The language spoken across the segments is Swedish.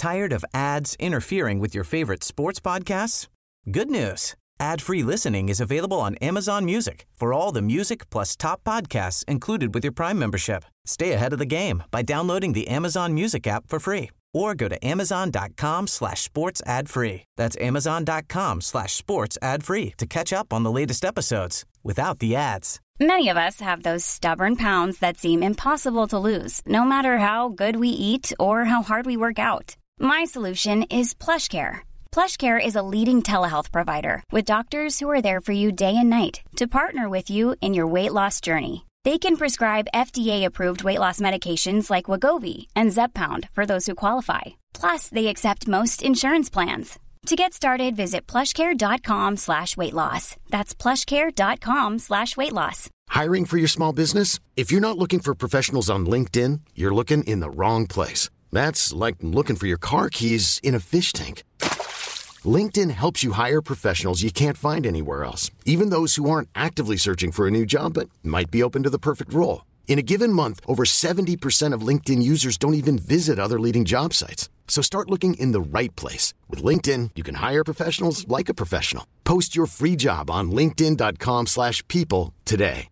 Tired of ads interfering with your favorite sports podcasts? Good news. Ad-free listening is available on Amazon Music for all the music plus top podcasts included with your Prime membership. Stay ahead of the game by downloading the Amazon Music app for free or go to amazon.com/sports ad free. That's amazon.com/sports ad free to catch up on the latest episodes without the ads. Many of us have those stubborn pounds that seem impossible to lose, no matter how good we eat or how hard we work out. My solution is PlushCare. PlushCare is a leading telehealth provider with doctors who are there for you day and night to partner with you in your weight loss journey. They can prescribe FDA-approved weight loss medications like Wegovy and Zepbound for those who qualify. Plus, they accept most insurance plans. To get started, visit plushcare.com/weight loss. That's plushcare.com/weight loss. Hiring for your small business? If you're not looking for professionals on LinkedIn, you're looking in the wrong place. That's like looking for your car keys in a fish tank. LinkedIn helps you hire professionals you can't find anywhere else, even those who aren't actively searching for a new job but might be open to the perfect role. In a given month, over 70% of LinkedIn users don't even visit other leading job sites. So start looking in the right place. With LinkedIn, you can hire professionals like a professional. Post your free job on linkedin.com/people today.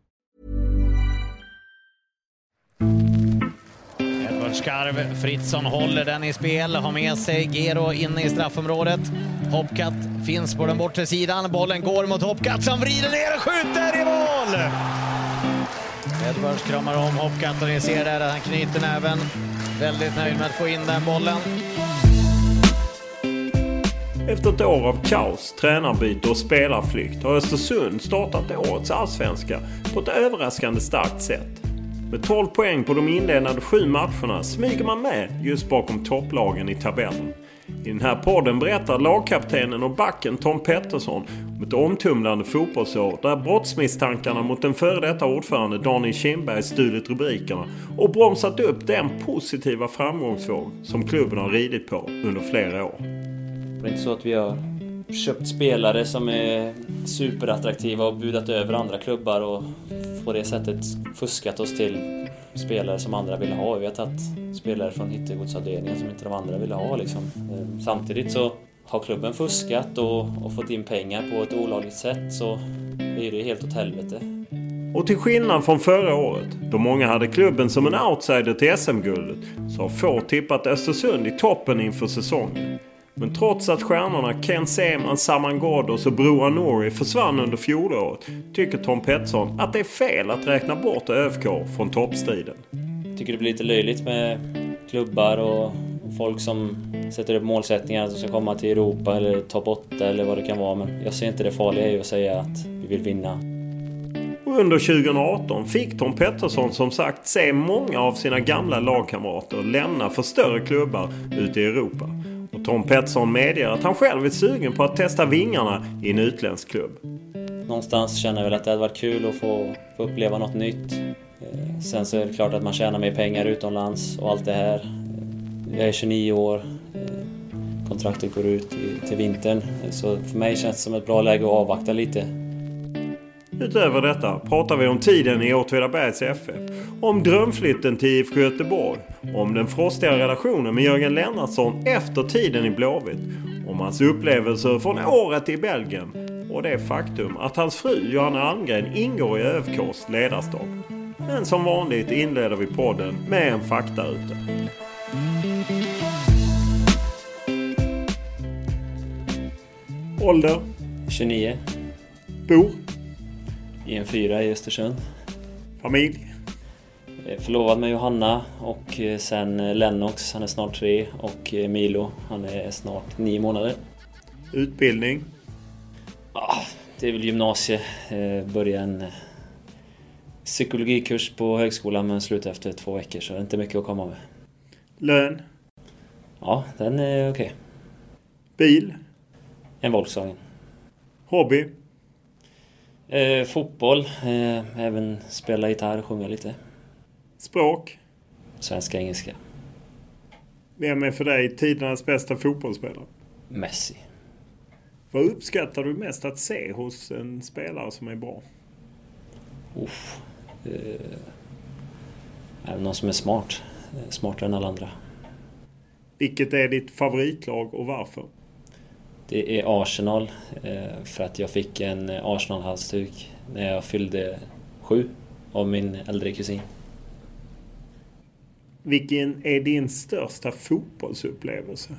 Edvard Skarv, Fritzson håller den i spel, har med sig Gero inne i straffområdet. Hopkat finns på den bortre sidan, bollen går mot Hopkat som vrider ner och skjuter i mål! Edvard kramar om Hopkat och ni ser där att han knyter näven. Väldigt nöjd med att få in den bollen. Efter ett år av kaos, tränarbyte och spelarflykt har Östersund startat årets allsvenska på ett överraskande starkt sätt. Med 12 poäng på de inledande 7 matcherna smyger man med just bakom topplagen i tabellen. I den här podden berättar lagkaptenen och backen Tom Pettersson om ett omtumlande fotbollsår där brottsmisstankarna mot den före detta ordförande Daniel Kindberg stulit rubrikerna och bromsat upp den positiva framgångsvåg som klubben har ridit på under flera år. Det är inte så att vi har köpt spelare som är superattraktiva och budat över andra klubbar och på det sättet fuskat oss till spelare som andra ville ha. Vi har tagit spelare från hittegodsavdelningen som inte de andra ville ha liksom. Samtidigt så har klubben fuskat och fått in pengar på ett olagligt sätt, så är det helt åt helvete. Och till skillnad från förra året, då många hade klubben som en outsider till SM-guldet, så har få tippat Östersund i toppen inför säsongen. Men trots att stjärnorna Ken Seman, Saman Ghoddos och Broa Nouri försvann under fjolåret, tycker Tom Pettersson att det är fel att räkna bort ÖFK från toppstriden. Jag tycker det blir lite löjligt med klubbar och folk som sätter upp målsättningar att de ska komma till Europa eller topp 8 eller vad det kan vara. Men jag ser inte det farliga i att säga att vi vill vinna. Och under 2018 fick Tom Pettersson som sagt se många av sina gamla lagkamrater lämna för större klubbar ute i Europa. Och Tom Pettersson medger att han själv är sugen på att testa vingarna i en utländsk klubb. Någonstans känner jag väl att det hade varit kul att få uppleva något nytt. Sen så är det klart att man tjänar mer pengar utomlands och allt det här. Jag är 29 år. Kontraktet går ut till vintern. Så för mig känns det som ett bra läge att avvakta lite. Utöver detta pratar vi om tiden i Åtvidabergs FF, om drömflytten till IFK Göteborg, om den frostiga relationen med Jörgen Lennartsson efter tiden i Blåvitt, om hans upplevelser från året i Belgien och det faktum att hans fru Johanna Almgren ingår i ÖFKs ledarstab. Men som vanligt inleder vi podden med en fakta ute. Ålder? 29. Bor? I en 4 i Östersund. Familj? Förlovad med Johanna och sen Lennox, han är snart 3, och Milo, han är snart 9 månader. Utbildning? Det är väl gymnasie. Börja en psykologikurs på högskolan men sluta efter 2 veckor, så det är inte mycket att komma med. Lön? Ja, den är okej. Bil? En Volkswagen. Hobby? Fotboll, även spela gitarr och sjunga lite. Språk? Svenska, engelska. Vem är för dig tidernas bästa fotbollsspelare? Messi. Vad uppskattar du mest att se hos en spelare som är bra? Någon som är smart. Smartare än alla andra. Vilket är ditt favoritlag och varför? Det är Arsenal, för att jag fick en Arsenal-halsduk när jag fyllde 7 av min äldre kusin. Vilken är din största fotbollsupplevelse?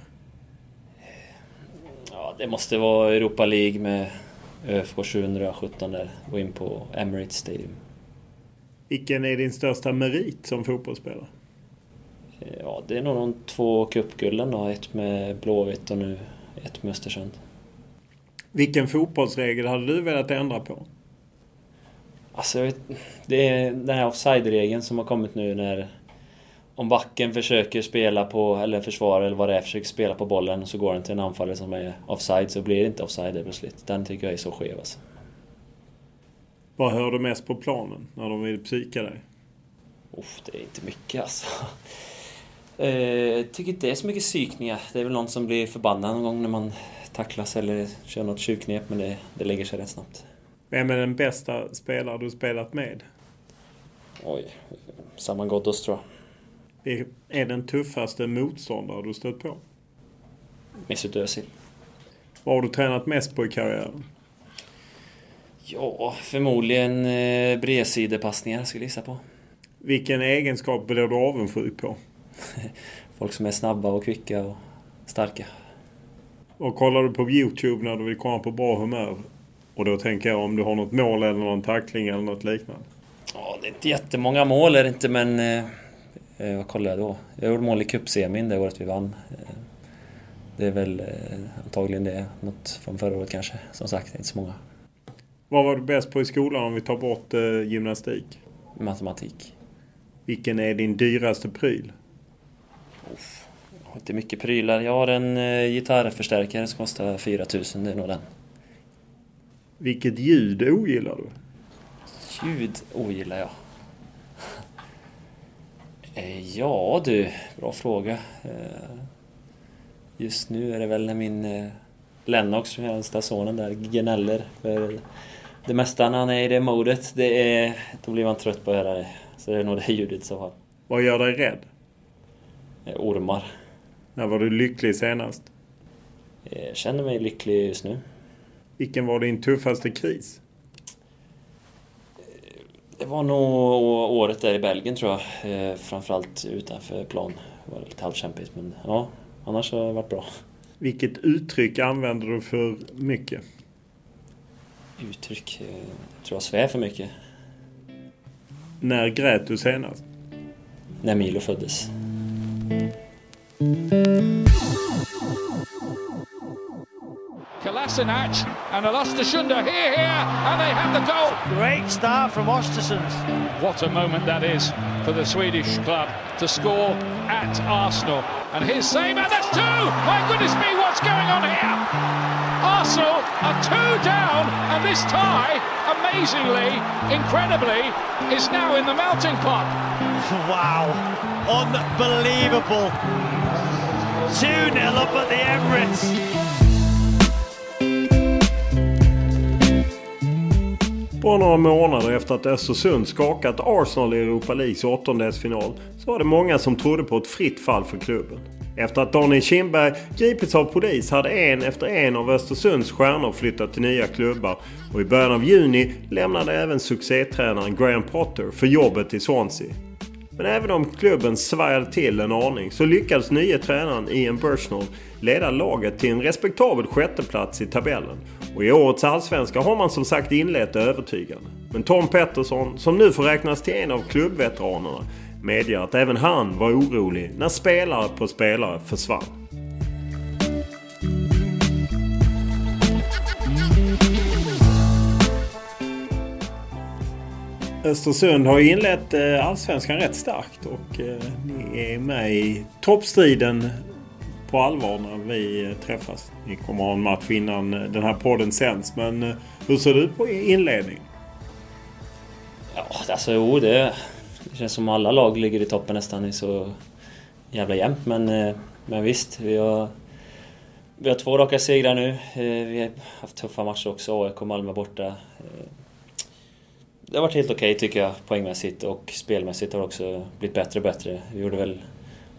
Ja, det måste vara Europa League med ÖFK 2017 där. Gå in på Emirates Stadium. Vilken är din största merit som fotbollsspelare? Ja, det är nog de 2 cupgulden då. Ett med Blåvitt och nu ett med Östersund. Vilken fotbollsregel hade du velat ändra på? Alltså, det är den här offside-regeln som har kommit nu när om backen försöker spela på, eller försvara eller vad det är, försöker spela på bollen och så går den till en anfallare som är offside, så blir det inte offside plötsligt. Den tycker jag är så skev alltså. Vad hör du mest på planen när de vill psyka dig? Det är inte mycket alltså. Jag tycker inte det är så mycket psykningar. Det är väl någon som blir förbannad någon gång när man tacklas eller kör något tjuvknep, men det lägger sig rätt snabbt. Vem är den bästa spelare du spelat med? Saman Ghoddos tror jag. Det är den tuffaste motståndare du stött på? Mesut Özil. Vad har du tränat mest på i karriären? Ja, förmodligen bredsidepassningar skulle jag gissa på. Vilken egenskap blir du avundsjuk på? Folk som är snabba och kvicka och starka. Och kollar du på YouTube när du vill komma på bra humör? Och då tänker jag om du har något mål eller någon tackling eller något liknande. Ja, det är inte jättemånga mål är det inte, men vad kollar jag då? Jag gjorde mål i cupsemin det året vi vann. Det är väl antagligen det. Något från förra året kanske. Som sagt, inte så många. Vad var du bäst på i skolan om vi tar bort gymnastik? Matematik. Vilken är din dyraste pryl? Jag har inte mycket prylar. Jag har en gitarrförstärkare som kostar 4 000. Det är nog den. Vilket ljud ogillar du? Ljud ogillar jag. Ja du, bra fråga. Just nu är det väl när min Lennox, min äldsta sonen där, gnäller för det mesta när han är i det modet. Då blir man trött på att höra det. Så det är nog det ljudet i så fall. Vad gör dig rädd? Ormar. När var du lycklig senast? Jag känner mig lycklig just nu. Vilken var din tuffaste kris? Det var nog året där i Belgien tror jag. Framförallt utanför plan. Det var lite halvkämpigt, men ja, annars har det varit bra. Vilket uttryck använder du för mycket? Uttryck? Jag tror jag svär för mycket. När grät du senast? När Milo föddes. Kolasinac and Östersund are here and they have the goal. Great start from Östersund. What a moment that is for the Swedish club to score at Arsenal. And his save, and that's 2! My goodness me, what's going on here? Arsenal are 2 down, and this tie, amazingly, incredibly, is now in the melting pot. Wow, unbelievable. 2-0 up at the Emirates. Bara några månader efter att Östersund skakat Arsenal i Europa Leagues åttondelsfinal så var det många som trodde på ett fritt fall för klubben. Efter att Daniel Kindberg gripits av polis hade en efter en av Östersunds stjärnor flyttat till nya klubbar och i början av juni lämnade även succétränaren Graham Potter för jobbet i Swansea. Men även om klubben svajade till en aning så lyckades nya tränaren Ian Burchnall leda laget till en respektabel sjätteplats i tabellen. Och i årets allsvenska har man som sagt inlett övertygande. Men Tom Pettersson, som nu får räknas till en av klubbveteranerna, medger att även han var orolig när spelare på spelare försvann. Östersund har inlett allsvenskan rätt starkt och ni är med i toppstriden på allvar när vi träffas. Ni kommer ha en match innan den här podden sänds, men hur ser det ut på inledning? Ja, alltså det känns som alla lag ligger i toppen nästan. Det är så jävla jämnt, men visst, vi har 2 raka segrar nu. Vi har haft tuffa matcher också, AIK och Malmö borta. Det har varit helt okej tycker jag, poängmässigt, och spelmässigt har det också blivit bättre och bättre. Vi gjorde väl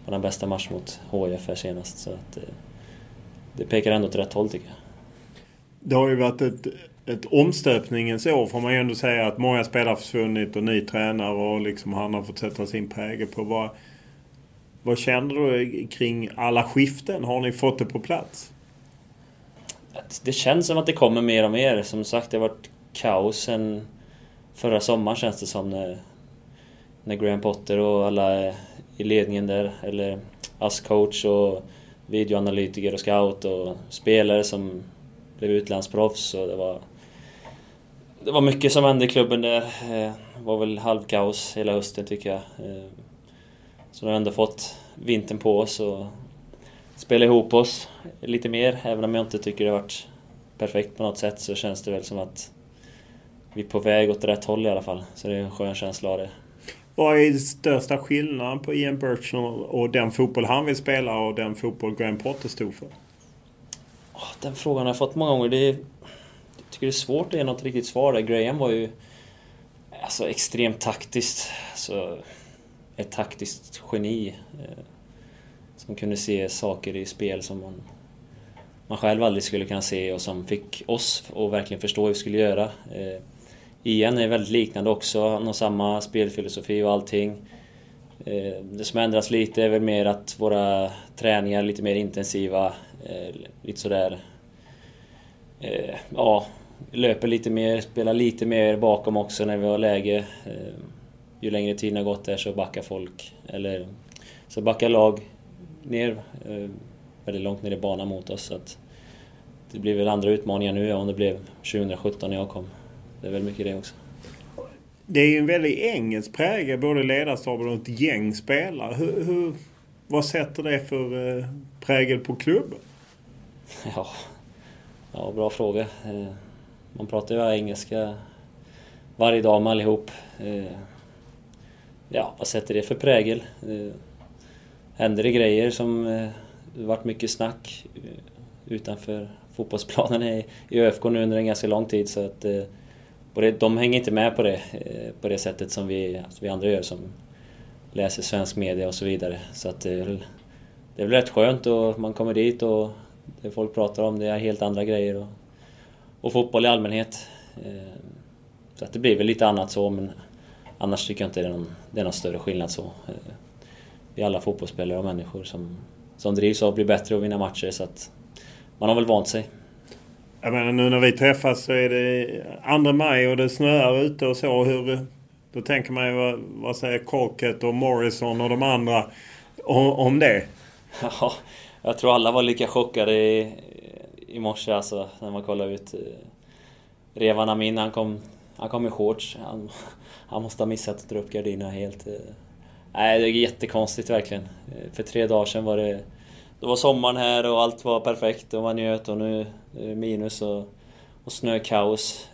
vår bästa match mot HIF här senast. Så att det pekar ändå åt rätt håll tycker jag. Det har ju varit ett omstöpningens år får man ju ändå säga, att många spelare har försvunnit och ny tränare och liksom han har fått sätta sin prägel på. Vad känner du kring alla skiften? Har ni fått det på plats? Det känns som att det kommer mer och mer. Som sagt, det har varit kaos sen förra sommaren känns det som när Graham Potter och alla i ledningen där, eller coach och videoanalytiker och scout och spelare som blev utlandsproffs, och det var mycket som hände i klubben där. Det var väl halvkaos hela hösten tycker jag. Så vi har ändå fått vintern på oss och spela ihop oss lite mer. Även om jag inte tycker det har varit perfekt på något sätt, så känns det väl som att vi är på väg åt rätt håll i alla fall. Så det är en skön känsla av det. Vad är den största skillnaden på Ian Burchell och den fotboll han vill spela och den fotboll Graham Potter stod för? Den frågan har jag fått många gånger. Jag tycker det är svårt att ge något riktigt svar där. Graham var ju extremt taktiskt. Ett taktiskt geni som kunde se saker i spel som man själv aldrig skulle kunna se, och som fick oss att verkligen förstå hur vi skulle göra. Ian är väldigt liknande också. Han har samma spelfilosofi och allting. Det som ändras lite är väl mer att våra träningar är lite mer intensiva. Lite sådär. Löper lite mer, spelar lite mer bakom också när vi har läge. Ju längre tiden har gått där så backar folk. Eller så backar lag ner väldigt långt ner i banan mot oss. Så att det blir väl andra utmaningar nu än det blev 2017 när jag kom. Det är väl mycket det också. Det är ju en väldigt engelsk prägel, både ledarstaben och ett gäng spelare. Vad sätter det för prägel på klubben? Ja, bra fråga. Man pratar ju engelska varje dag med allihop. Vad sätter det för prägel? Händer det grejer som det varit mycket snack utanför fotbollsplanen i ÖFK nu under en ganska lång tid, så att de hänger inte med på det sättet som vi andra gör som läser svensk media och så vidare. Så att det är väl rätt skönt, och man kommer dit och det folk pratar om det är helt andra grejer och fotboll i allmänhet. Så att det blir väl lite annat så, men annars tycker jag inte det är någon större skillnad så. Vi är alla fotbollsspelare och människor som drivs av att bli bättre och vinna matcher, så att man har väl vant sig. Jag menar, nu när vi träffas så är det 2 maj och det snöar ute och så. Då tänker man ju, vad säger Colkett och Morrison och de andra om det? Ja, jag tror alla var lika chockade i morse alltså, när man kollade ut. Revan Amin, han kom i shorts. Han måste ha missat att dra upp gardinerna helt. Nej, det är jättekonstigt verkligen. För 3 dagar sedan var det var sommaren här och allt var perfekt och man njöt, och nu är det minus och snökaos.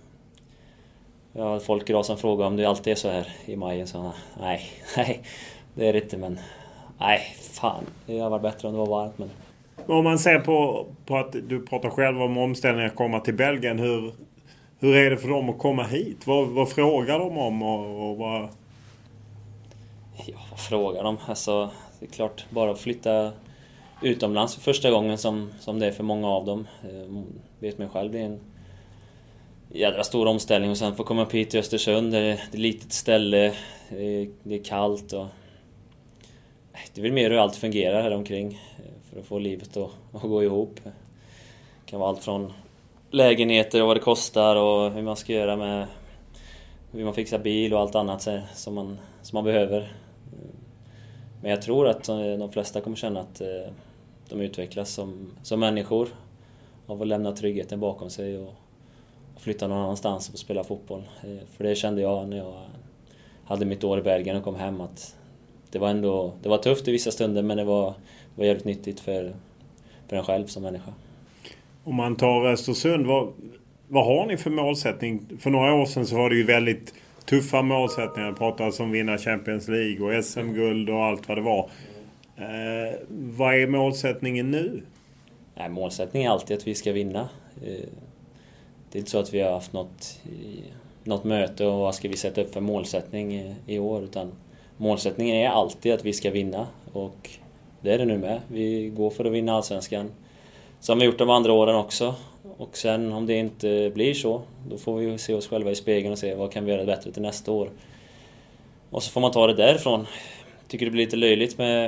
Folk idag som frågar om det alltid är så här i maj. Så, nej, det är det inte, men nej, fan. Det har varit bättre om det var varmt. Men om man ser på att du pratar själv om omställningar att komma till Belgien, hur är det för dem att komma hit? Vad frågar de om och vad... Ja, vad frågar de? Alltså, det är klart, bara att flytta utomlands för första gången som det är för många av dem. Vet mig själv, det är en jädra stor omställning, och sen få komma upp hit till Östersund. Det är ett litet ställe, det är kallt och det är väl mer hur allt fungerar här omkring för att få livet att gå ihop. Det kan vara allt från lägenheter och vad det kostar och hur man ska göra med hur man fixar bil och allt annat som man behöver. Men jag tror att de flesta kommer känna att de utvecklas som människor av att lämna tryggheten bakom sig och flytta någon annanstans och spela fotboll. För det kände jag när jag hade mitt år i Belgien och kom hem, att det var tufft i vissa stunder, men det var jävligt nyttigt för en själv som människa. Om man tar Östersund, vad har ni för målsättning? För några år sedan så var det ju väldigt tuffa målsättningar. Jag pratade om vinna Champions League och SM-guld och allt vad det var. Vad är målsättningen nu? Nej, målsättningen är alltid att vi ska vinna. Det är inte så att vi har haft något möte och vad ska vi sätta upp för målsättning i år, utan målsättningen är alltid att vi ska vinna, och det är det nu med. Vi går för att vinna Allsvenskan, som vi gjort de andra åren också. Och sen om det inte blir så, då får vi se oss själva i spegeln och se vad kan vi göra bättre till nästa år. Och så får man ta det därifrån. Tycker det blir lite löjligt med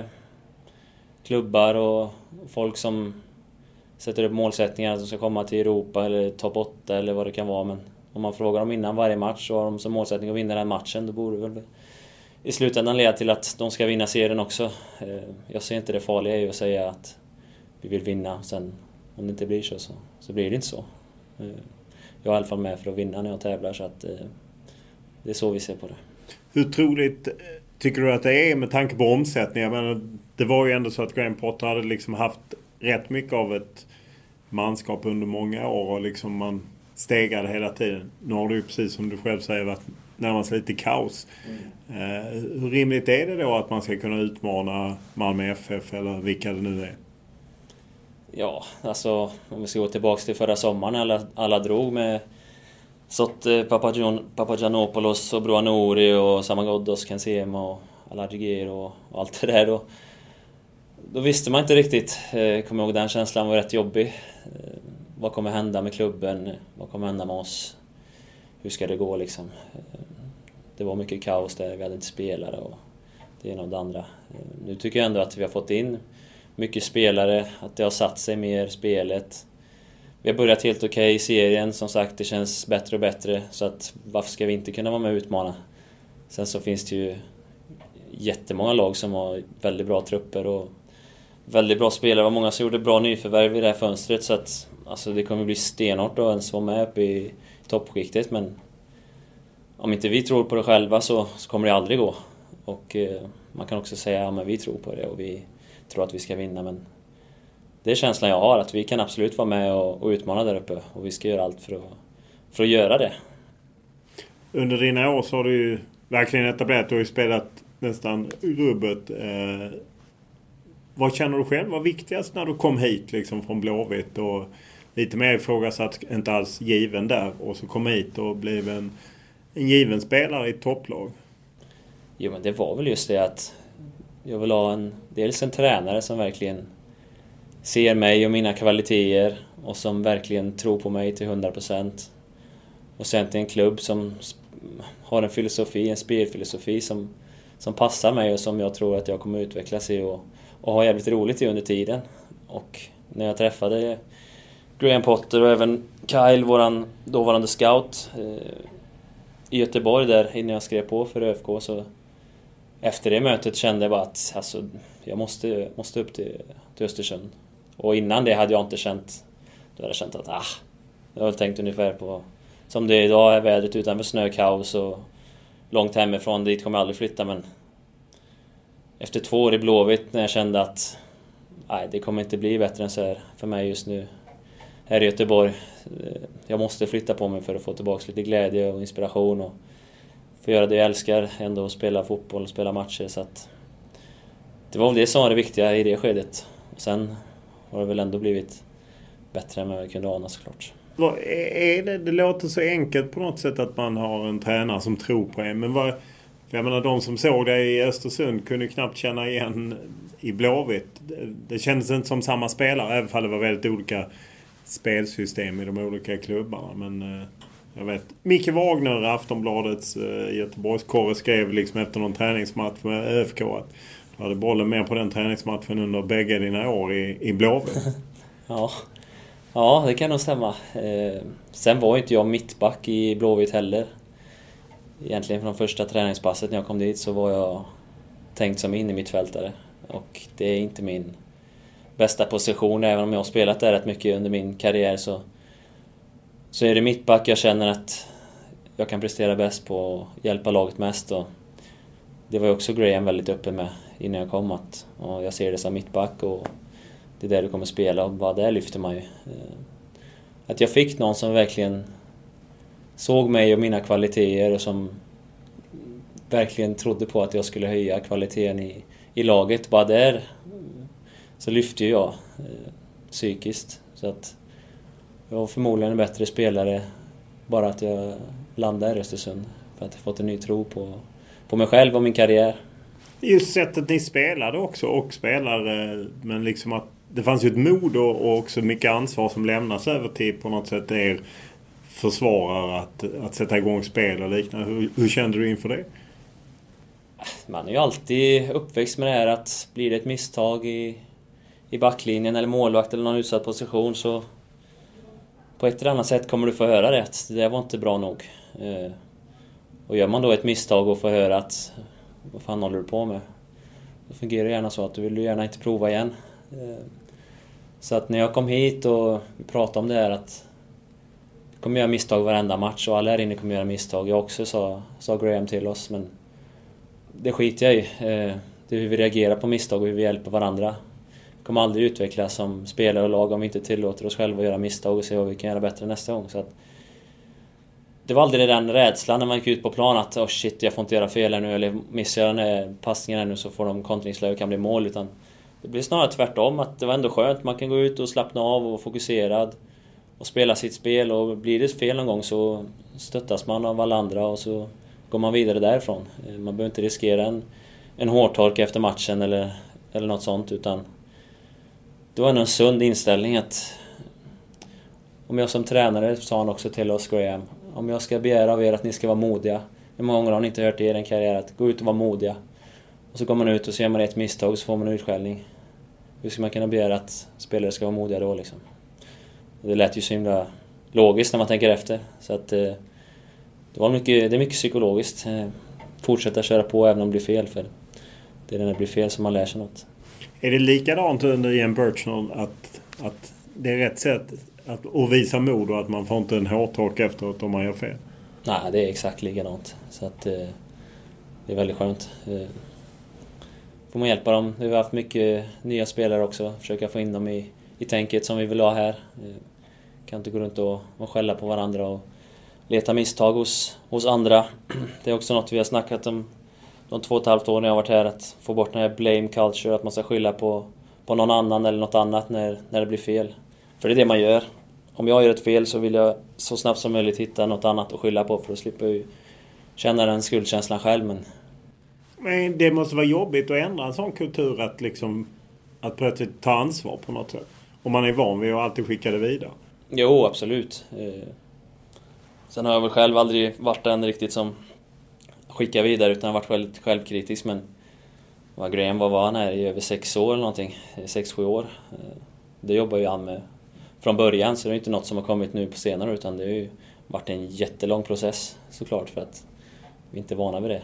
klubbar och folk som sätter upp målsättningar att de ska komma till Europa eller topp 8 eller vad det kan vara. Men om man frågar dem innan varje match och har de som målsättning att vinna den matchen, då borde det väl i slutändan leda till att de ska vinna serien också. Jag ser inte det farliga i att säga att vi vill vinna. Sen om det inte blir så blir det inte så. Jag är i alla fall med för att vinna när jag tävlar, så att det är så vi ser på det. Hur troligt tycker du att det är med tanke på omsättningen? Men det var ju ändå så att Graham Potter hade liksom haft rätt mycket av ett manskap under många år och liksom man stegade hela tiden. Nu har du ju precis som du själv säger varit närmast lite kaos. Hur rimligt är det då att man ska kunna utmana Malmö FF eller vilka det nu är? Ja, alltså om vi ska gå tillbaka till förra sommaren, alla drog med Sotte, Papagiannopoulos och Broanori och Samagoddos, Kensema och Aladjigir och allt det där. Då visste man inte riktigt. Kommer ihåg den känslan var rätt jobbig. Vad kommer hända med klubben? Vad kommer hända med oss? Hur ska det gå liksom? Det var mycket kaos där, vi hade inte spelare och det ena och det andra. Nu tycker jag ändå att vi har fått in mycket spelare, att det har satt sig mer spelet. Vi har börjat helt okej i serien, som sagt, det känns bättre och bättre, så att varför ska vi inte kunna vara med och utmana? Sen så finns det ju jättemånga lag som har väldigt bra trupper och väldigt bra spelare. Det var många som gjorde bra nyförvärv i det här fönstret, så att alltså, det kommer bli stenhårt att ens vara med uppe i toppskiktet, men om inte vi tror på det själva så kommer det aldrig gå. Och man kan också säga att vi tror på det och vi tror att vi ska vinna, men det är känslan jag har, att vi kan absolut vara med och utmana där uppe, och vi ska göra allt för att göra det. Under dina år så har du ju verkligen etablerat, du har ju spelat nästan rubbet. Vad känner du själv var viktigast när du kom hit liksom från Blåvitt och lite mer ifrågasatt, inte alls given där, och så kom hit och blev en given spelare i topplag? Jo, men det var väl just det att jag vill ha dels en tränare som verkligen ser mig och mina kvaliteter och som verkligen tror på mig till 100%. Och sen till en klubb som har en filosofi, en spelfilosofi som passar mig och som jag tror att jag kommer utvecklas i och ha jävligt roligt i under tiden. Och när jag träffade Graham Potter och även Kyle, våran dåvarande scout, i Göteborg där innan jag skrev på för ÖFK, så efter det mötet kände jag bara att alltså, jag måste upp till Östersund. Och innan det hade jag inte känt, då hade jag känt att jag har väl tänkt ungefär på som det är idag, är vädret utanför snökaos och långt hemifrån, dit kommer jag aldrig flytta, men efter 2 år i Blåvitt när jag kände att det kommer inte bli bättre än så här för mig just nu här i Göteborg. Jag måste flytta på mig för att få tillbaka lite glädje och inspiration och få göra det jag älskar, ändå spela fotboll och spela matcher, så att det var väl det som var det viktiga i det skedet. Och sen har det väl ändå blivit bättre än vad jag kunde ana, såklart. Det låter så enkelt på något sätt att man har en tränare som tror på en, men jag menar, de som såg det i Östersund kunde knappt känna igen i Blåvitt. Det kändes inte som samma spelare, även om det var väldigt olika spelsystem i de olika klubbarna. Men jag vet, Micke Wagner, Aftonbladets Göteborgskorre, skrev liksom efter någon träningsmatch med ÖFK att du hade bollen med på den träningsmatchen under bägge dina år i Blåvitt. Ja, det kan nog stämma. Sen var inte jag mittback i Blåvitt heller. Egentligen från första träningspasset när jag kom dit så var jag tänkt som in i mittfältare. Och det är inte min bästa position, även om jag har spelat där rätt mycket under min karriär, så är det mittback jag känner att jag kan prestera bäst på att hjälpa laget mest. Och det var ju också Graham väldigt öppen med innan jag kom, och jag ser det som mittback och det är där du kommer spela, och bara där lyfter man ju. Att jag fick någon som verkligen såg mig och mina kvaliteter och som verkligen trodde på att jag skulle höja kvaliteten i laget. Bara där så lyfte jag psykiskt. Så att jag var förmodligen en bättre spelare bara att jag landade i Östersund. För att jag fått en ny tro på mig själv och min karriär. Just sättet ni spelade också och spelar, men liksom att det fanns ju ett mod och också mycket ansvar som lämnas över till på något sätt er försvarare att sätta igång spel och liknande. Hur kände du inför det? Man är ju alltid uppväxt med det här att blir det ett misstag i backlinjen eller målvakt eller någon utsatt position, så på ett eller annat sätt kommer du få höra det. Det var inte bra nog. Och gör man då ett misstag och får höra att vad fan håller du på med? Då fungerar det gärna så att du vill gärna inte prova igen. Så att när jag kom hit och vi pratade om det här att vi kommer göra misstag varenda match och alla här inne kommer göra misstag. Jag också sa Graham till oss, men det skiter jag i. Det är hur vi reagerar på misstag och hur vi hjälper varandra. Vi kommer aldrig utvecklas som spelare och lag om vi inte tillåter oss själva att göra misstag och se vad vi kan göra bättre nästa gång. Så att det var aldrig den rädslan när man gick ut på plan att oh shit, jag får inte göra fel här nu, eller missar jag den här passningen här nu så får de kontringsläge och kan bli mål, utan det blir snarare tvärtom, att det var ändå skönt. Man kan gå ut och slappna av och vara fokuserad och spela sitt spel, och blir det fel någon gång så stöttas man av alla andra och så går man vidare därifrån. Man behöver inte riskera en hårtork efter matchen eller något sånt, utan det var en sund inställning att om jag som tränare, sa han också till oss Graham, om jag ska begära av er att ni ska vara modiga. Hur många gånger har ni inte hört i er karriär att gå ut och vara modiga? Och så går man ut och så gör man ett misstag och så får man en utskällning. Hur ska man kunna begära att spelare ska vara modiga då liksom? Det lät ju så himla logiskt när man tänker efter. Så att det är mycket psykologiskt. Fortsätta köra på även om det blir fel, för det är när det blir fel som man lär sig något. Är det likadant under Ian Birchnell att det är rätt sätt att visa mod och att man får inte en hårtork efteråt om man gör fel? Nej, det är exakt likadant. Så att det är väldigt skönt. Får man hjälpa dem. Vi har haft mycket nya spelare också. Försöka få in dem i tänket som vi vill ha här. Kan inte gå runt och skälla på varandra och leta misstag hos andra. Det är också något vi har snackat om de 2,5 år när jag har varit här, att få bort den här blame culture, att man ska skylla på någon annan eller något annat när det blir fel. För det är det man gör. Om jag gör ett fel så vill jag så snabbt som möjligt hitta något annat att skylla på, för att slippa känna den skuldkänslan själv. Men det måste vara jobbigt att ändra en sån kultur, att plötsligt ta ansvar på något sätt. Om man är van vid att alltid skicka det vidare. Jo, absolut. Sen har jag väl själv aldrig varit den riktigt som skickar vidare, utan jag har varit väldigt självkritisk. Men Graham var han här i över 6 år eller någonting. 6-7 år. Det jobbar ju han med från början, så det är inte något som har kommit nu på senare, utan det har ju varit en jättelång process såklart, för att vi inte är vana vid det.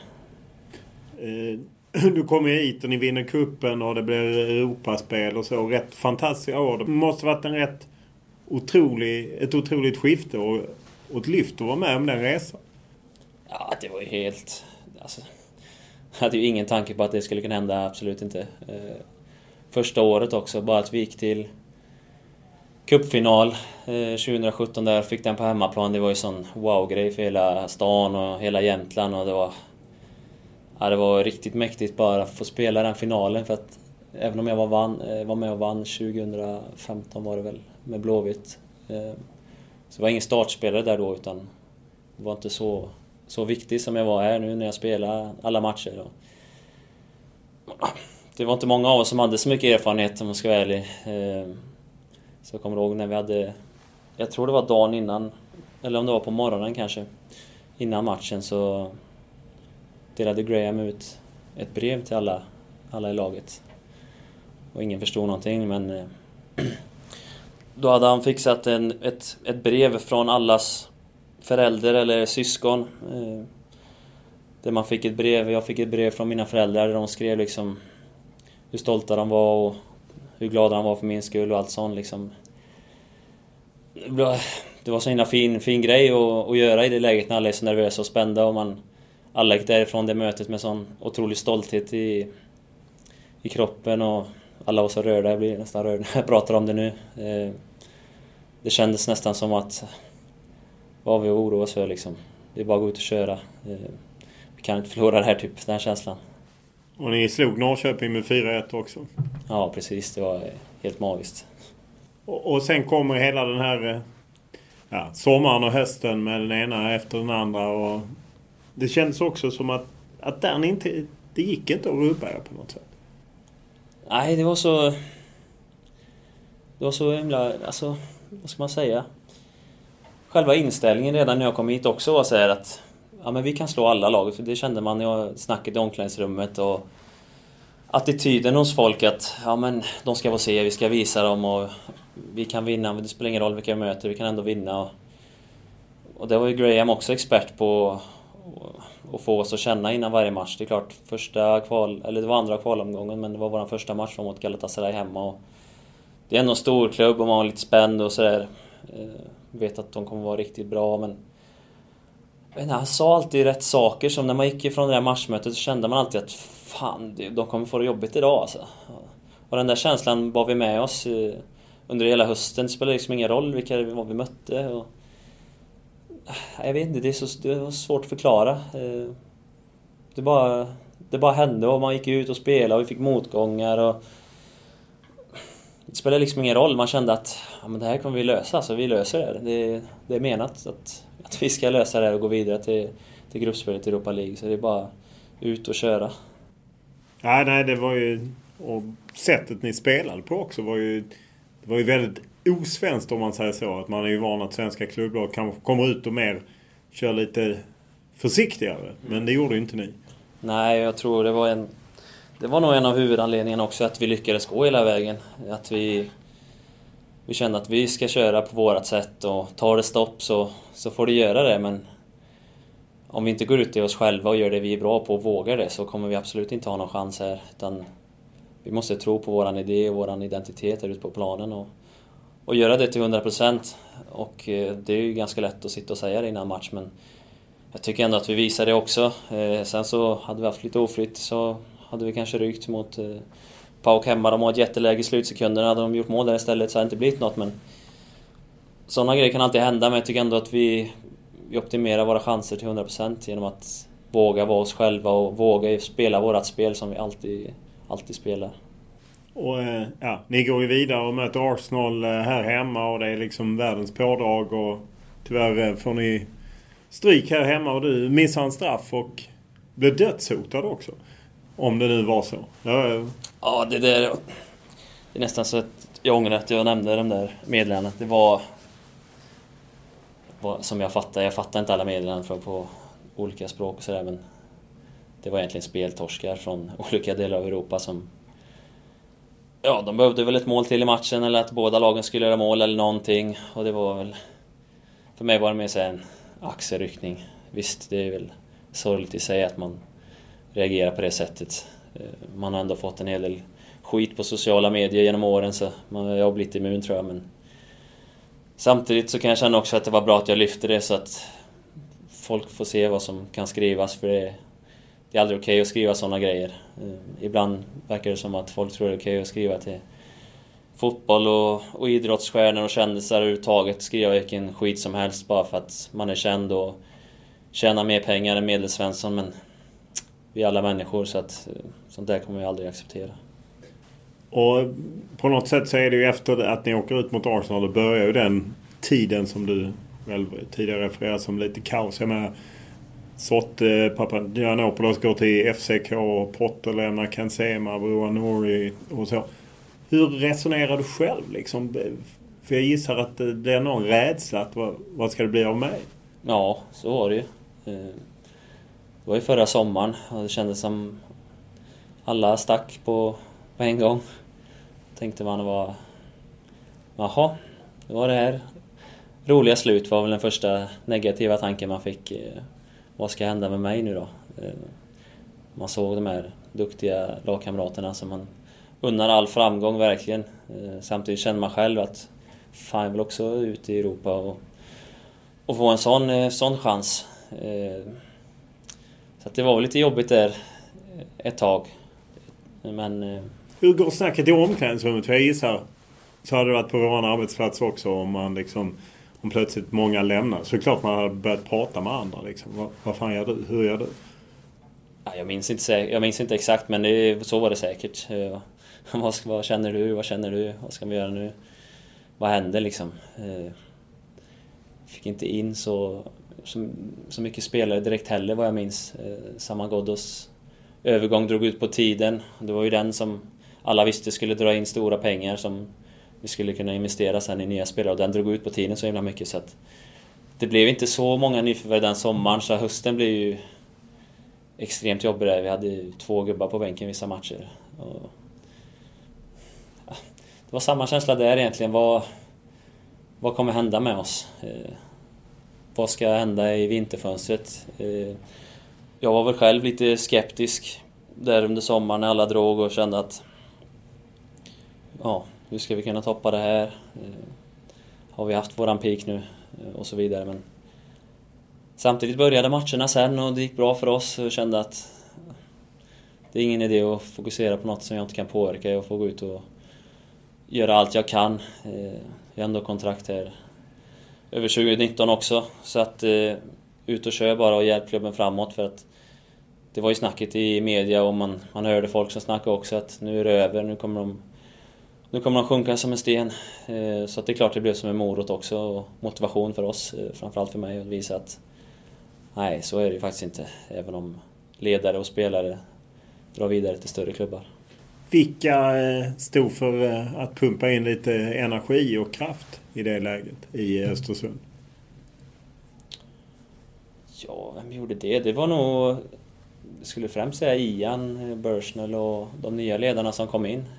Du kommer hit och ni vinner kuppen och det blir Europaspel och så. Rätt fantastiska år. Det måste varit ett otroligt skifte och ett lyft att vara med om den resan. Ja, det var ju helt... Alltså, jag hade ju ingen tanke på att det skulle kunna hända, absolut inte. Första året också, bara att vi gick till cupfinal 2017 där, fick den på hemmaplan. Det var ju sån wow-grej för hela stan och hela Jämtland, och det var riktigt mäktigt bara att få spela den finalen, för att även om jag var med och vann 2015 var det väl med Blåvitt, så det var ingen startspelare där då, utan det var inte så viktig som jag var här nu när jag spelar alla matcher. Det var inte många av oss som hade så mycket erfarenhet, om man ska vara ärlig. Så jag kommer ihåg när vi hade, jag tror det var dagen innan, eller om det var på morgonen kanske, innan matchen, så delade Graham ut ett brev till alla i laget. Och ingen förstod någonting, men då hade han fixat ett brev från allas föräldrar eller syskon. Där man fick ett brev, jag fick ett brev från mina föräldrar där de skrev liksom hur stolta de var och hur glada de var för min skull och allt sånt liksom. Det var så himla fin grej att göra i det läget när alla är så nervösa och spända, och alla gick därifrån det mötet med sån otrolig stolthet i kroppen, och alla var så rörda. Jag blir nästan rörd när jag pratar om det nu. Det kändes nästan som att vad vi oroar oss för liksom. Det är bara att gå ut och köra. Vi kan inte förlora det här, typ, den här känslan. Och ni slog Norrköping med 4-1 också. Ja, precis. Det var helt magiskt. Och sen kommer hela den här sommaren och hösten med den ena efter den andra. Och det känns också som att där ni inte det gick inte att rubba på något sätt. Nej, det var så himla, alltså, vad ska man säga? Själva inställningen redan när jag kom hit också var så här att ja, men vi kan slå alla lag. För det kände man när jag snackade i omklädningsrummet och attityden hos folk att ja, men de ska få se, vi ska visa dem och vi kan vinna, men det spelar ingen roll vilka vi möter, vi kan ändå vinna. Och det var ju Graham också expert på att få oss att känna innan varje match. Det är klart, det var andra kvalomgången, men det var vår första match mot Galatasaray hemma. Och det är ändå en stor klubb och man var lite spänd och sådär. Vet att de kommer vara riktigt bra, men han sa alltid rätt saker. Som när man gick ifrån det här matchmötet så kände man alltid att fan, de kommer få det jobbigt idag alltså. Och den där känslan var vi med oss under hela hösten. Det spelade liksom ingen roll vilka vi mötte. Och jag vet inte, det var svårt att förklara. Det bara hände och man gick ut och spelade och vi fick motgångar och det spelade liksom ingen roll. Man kände att ja, men det här kommer vi lösa, så vi löser det. Det är menat att vi ska lösa det här och gå vidare till gruppspelet i Europa League. Så det är bara ut och köra. Ja, nej, det var ju, och sättet ni spelade på också var ju väldigt osvenskt om man säger så. Att man är ju van att svenska klubblag kanske kommer ut och mer kör lite försiktigare. Men det gjorde ju inte ni. Nej, jag tror det var nog en av huvudanledningarna också att vi lyckades gå hela vägen. Att vi kände att vi ska köra på vårat sätt och tar det stopp så får det göra det. Men om vi inte går ut i oss själva och gör det vi är bra på och vågar det så kommer vi absolut inte ha någon chans här. Utan vi måste tro på våran idé och våran identitet här ute på planen och göra det till 100%. Och det är ju ganska lätt att sitta och säga det innan match, men jag tycker ändå att vi visar det också. Sen så hade vi haft lite oflytt så hade vi kanske rykt mot PAOK hemma. De har ett jätteläge i slutsekunderna. Hade de gjort mål där istället så hade det inte blivit något. Men sådana grejer kan alltid hända. Men jag tycker ändå att vi optimerar våra chanser till 100% genom att våga vara oss själva och våga spela vårat spel som vi alltid spelar. Och ja, ni går ju vidare och möter Arsenal här hemma och det är liksom världens pådrag och tyvärr får ni stryk här hemma och du missar en straff och blir dödshotad också. Om det nu var så. Ja, det är nästan så att jag ångrar att jag nämnde de där meddelandena. Det var som jag fattar inte alla meddelanden på olika språk och sådär, men det var egentligen speltorskar från olika delar av Europa som ja, de behövde väl ett mål till i matchen eller att båda lagen skulle göra mål eller någonting, och det var väl för mig var det mer så en axelryckning. Visst, det är väl sorgligt i sig att man reagerar på det sättet. Man har ändå fått en hel del skit på sociala medier genom åren, så jag har blivit immun tror jag, men samtidigt så kan jag känna också att det var bra att jag lyfte det så att folk får se vad som kan skrivas, för det är aldrig okej att skriva sådana grejer. Ibland verkar det som att folk tror det är okej att skriva till fotboll och idrottsstjärnor och kändisar överhuvudtaget, skriva vilken skit som helst bara för att man är känd och tjänar mer pengar än Medelsvensson, men vi är alla människor så att sånt där kommer vi aldrig acceptera. Och på något sätt så är det ju efter att ni åker ut mot Arsenal, då börjar ju den tiden som du väl tidigare refererade som lite kaos. Jag menar, Papagiannopoulos går till FCK, Potter lämnar Kansema, Broa Nouri och så. Hur resonerar du själv liksom? För jag gissar att det är någon rädsla att vad ska det bli av mig? Ja, så var det ju. Det var ju förra sommaren och det kändes som alla stack på en gång. Tänkte man jaha, det var det här. Roliga slut var väl den första negativa tanken man fick. Vad ska hända med mig nu då? Man såg de här duktiga lagkamraterna som man unnar all framgång verkligen. Samtidigt känner man själv att fan, jag vill också ut i Europa och få en sån chans. Så att det var väl lite jobbigt där ett tag. Men hur går snacket i omklädningsrummet? För jag gissar så hade det varit på vår arbetsplats också om plötsligt många lämnar. Så klart man hade börjat prata med andra liksom. Vad fan gör du? Hur gör du? Ja, jag minns inte exakt, men så var det säkert. Vad känner du? Vad känner du? Vad ska vi göra nu? Vad händer liksom? Fick inte in så mycket spelare direkt heller vad jag minns. Saman Ghoddos övergång drog ut på tiden. Det var ju den som alla visste skulle dra in stora pengar som vi skulle kunna investera sen i nya spelare, och den drog ut på tiden så himla mycket så att det blev inte så många nyförvärv den sommaren, så hösten blev ju extremt jobbig där. Vi hade 2 gubbar på bänken vissa matcher. Och det var samma känsla där egentligen. Vad kommer hända med oss? Vad ska hända i vinterfönstret? Jag var väl själv lite skeptisk där under sommaren när alla drog och kände att hur ska vi kunna toppa det här? Har vi haft våran peak nu? Och så vidare. Men samtidigt började matcherna sen och det gick bra för oss, och kände att det är ingen idé att fokusera på något som jag inte kan påverka. Jag får gå ut och göra allt jag kan. Jag har ändå kontrakt här över 2019 också, så att ut och kör bara och hjälp klubben framåt, för att det var ju snacket i media och man hörde folk som snackade också att nu är det över, nu kommer de sjunka som en sten. Så att det är klart det blev som en morot också, och motivation för oss, framförallt för mig, att visa att nej, så är det ju faktiskt inte, även om ledare och spelare drar vidare till större klubbar. Vilka stod för att pumpa in lite energi och kraft i det läget i Östersund? Ja, vem gjorde det? Det var nog, jag skulle främst säga Ian, Bursnell och de nya ledarna som kom in.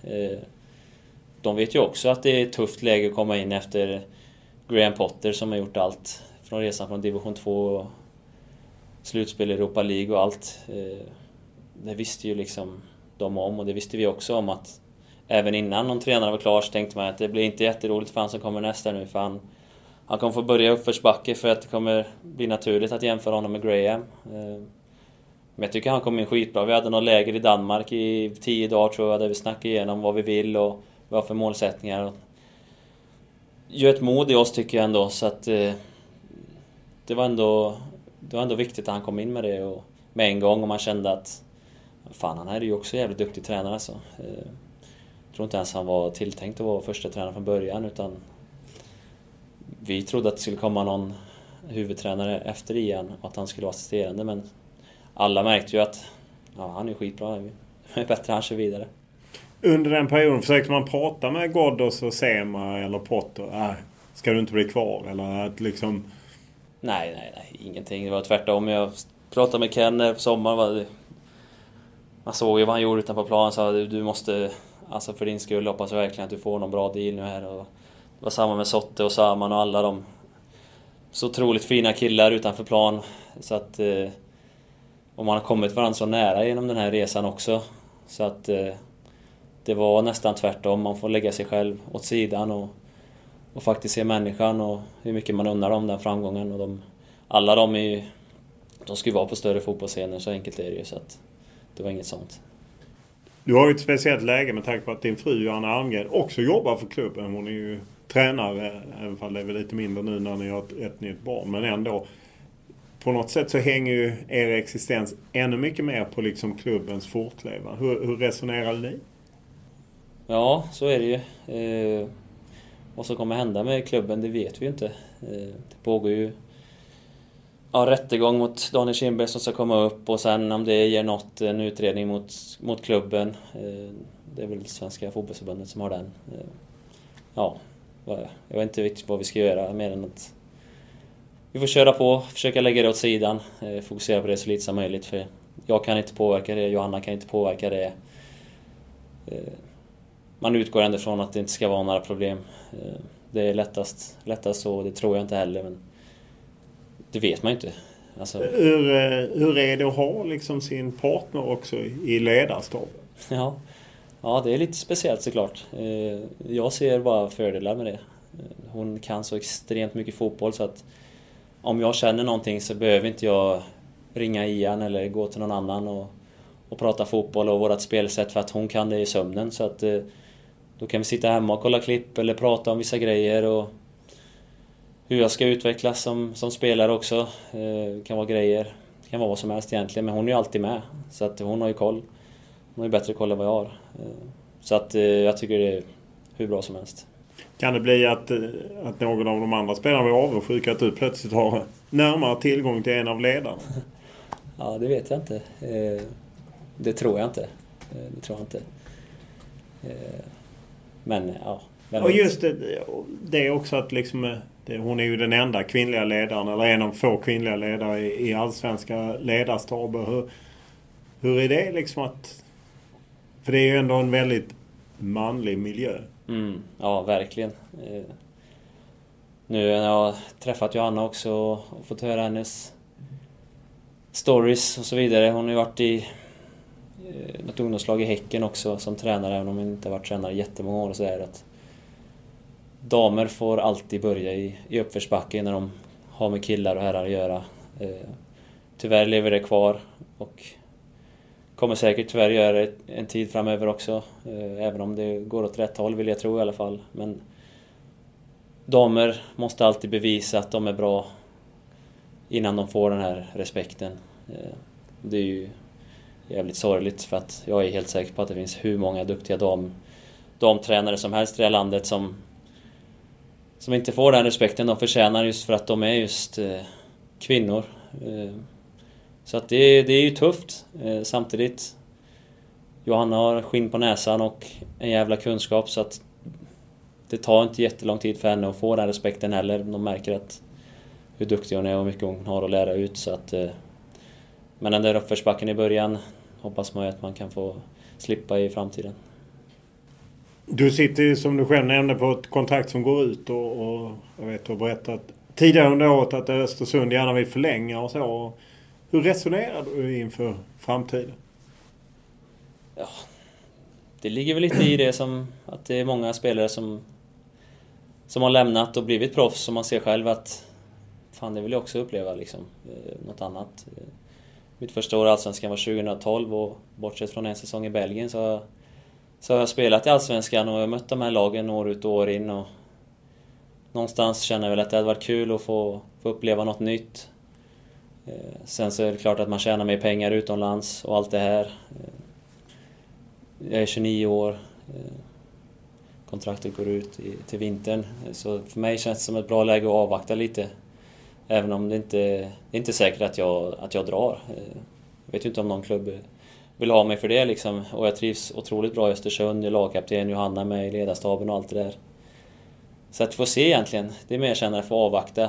De vet ju också att det är ett tufft läge att komma in efter Graham Potter som har gjort allt från resan från division 2, slutspel i Europa League och allt. Det visste ju liksom de om, och det visste vi också om, att även innan någon tränare var klar så tänkte man att det blir inte jätteroligt för han som kommer nästa nu, för han kommer få börja uppförsbacke, för att det kommer bli naturligt att jämföra honom med Graham. Men jag tycker han kom in skitbra. Vi hade något läger i Danmark i 10 dagar tror jag, där vi snackade igenom vad vi vill och vad vi har för målsättningar. Gör ett mod i oss tycker jag ändå, så att det var ändå viktigt att han kom in med det och med en gång, och man kände att fan, han är ju också jävligt duktig tränare alltså. Jag tror inte ens han var tilltänkt att vara första tränare från början, utan vi trodde att det skulle komma någon huvudtränare efter Ian och att han skulle vara assisterande, men alla märkte ju att han är skitbra, det är bättre han kör vidare. Under den perioden försökte man prata med Ghoddos och Sema eller Potter. Ska du inte bli kvar? Eller att liksom... Nej, ingenting. Det var tvärtom. Jag pratade med Ken på sommaren. Man såg ju vad han gjorde utanpå planen. Så du måste, alltså för din skull, hoppas jag verkligen att du får någon bra deal nu här. Och det var samma med Sotte och Saman och alla de så otroligt fina killar utanför plan. Så att och man har kommit varandra så nära genom den här resan också. Så att det var nästan tvärtom. Man får lägga sig själv åt sidan och faktiskt se människan och hur mycket man undrar om den framgången. Och alla de ska ju vara på större fotbollsscener, så enkelt är det ju, så att det var inget sånt. Du har ju ett speciellt läge med tanke på att din fru Johanna Almgren också jobbar för klubben. Hon är ju tränare, även om det är väl lite mindre nu när ni har ett nytt barn. Men ändå, på något sätt så hänger ju er existens ännu mycket mer på liksom klubbens fortlevnad. Hur resonerar ni? Ja, så är det ju. Vad som kommer hända med klubben, det vet vi ju inte. Det pågår ju rättegång mot Daniel Kindberg som ska komma upp, och sen om det ger något, en utredning mot klubben. Det är väl Svenska fotbollsförbundet som har den. Jag vet inte riktigt vad vi ska göra, mer än att vi får köra på, försöka lägga det åt sidan, fokusera på det så lite som möjligt, för jag kan inte påverka det, Johanna kan inte påverka det. Man utgår ändå från att det inte ska vara några problem. Det är lättast så, det tror jag inte heller, men det vet man inte. Alltså... Hur är det att ha liksom sin partner också i ledarstaben? Ja, det är lite speciellt såklart. Jag ser bara fördelar med det. Hon kan så extremt mycket fotboll, så att om jag känner någonting så behöver inte jag ringa Ian eller gå till någon annan och prata fotboll och vårat spelsätt, för att hon kan det i sömnen. Så att då kan vi sitta hemma och kolla klipp eller prata om vissa grejer och hur jag ska utvecklas som spelare också. Det kan vara grejer, det kan vara vad som helst egentligen, men hon är ju alltid med. Så att hon har ju koll. Hon har ju bättre koll än vad jag har. Så att jag tycker det är hur bra som helst. Kan det bli att någon av de andra spelarna blir avundsjuka att du plötsligt har närmare tillgång till en av ledarna? Ja, det vet jag inte. Det tror jag inte. Men ja. Och just det är också att liksom, hon är ju den enda kvinnliga ledaren, eller en av få kvinnliga ledare i allsvenska ledarstaber. Hur är det liksom att... För det är ju ändå en väldigt manlig miljö. Ja, verkligen. Nu när jag har träffat Johanna också och fått höra hennes stories och så vidare. Hon har ju varit i något ungdomslag i Häcken också som tränare, även om hon inte har varit tränare jättemånga år. Och så är det att damer får alltid börja i uppförsbacke när de har med killar och herrar att göra. Tyvärr lever det kvar och kommer säkert tyvärr göra det en tid framöver också. Även om det går åt rätt håll, vill jag tro i alla fall. Men damer måste alltid bevisa att de är bra innan de får den här respekten. Det är ju jävligt sorgligt, för att jag är helt säker på att det finns hur många duktiga damtränare som helst i det här landet som inte får den respekten de förtjänar, just för att de är just kvinnor. Så att det är ju tufft. Samtidigt, Johanna har skinn på näsan och en jävla kunskap, så att det tar inte jättelång tid för henne att få den respekten heller. De märker att hur duktig hon är och hur mycket hon har att lära ut. Så att, men den där uppförsbacken i början hoppas man ju att man kan få slippa i framtiden. Du sitter ju, som du själv nämnde, på ett kontrakt som går ut och jag vet, du har berättat tidigare under året att Östersund gärna vill förlänga och så. Hur resonerar du inför framtiden? Ja, det ligger väl lite i det som att det är många spelare som har lämnat och blivit proffs, som man ser själv att fan, det vill jag också uppleva liksom, något annat. Mitt första år i Allsvenskan var 2012 och bortsett från en säsong i Belgien så har jag spelat i Allsvenskan och jag har mött de här lagen år ut och år in, och någonstans känner jag väl att det hade varit kul att få uppleva något nytt. Sen så är det klart att man tjänar mer pengar utomlands och allt det här. Jag är 29 år. Kontraktet går ut till vintern. Så för mig känns det som ett bra läge att avvakta lite. Även om det är inte säkert att jag drar. Jag vet ju inte om någon klubb vill ha mig för det liksom. Och jag trivs otroligt bra i Östersund. Jag är lagkapten, Johanna med i ledarstaben och allt det där. Så att få se egentligen. Det är mer jag känner att få avvakta.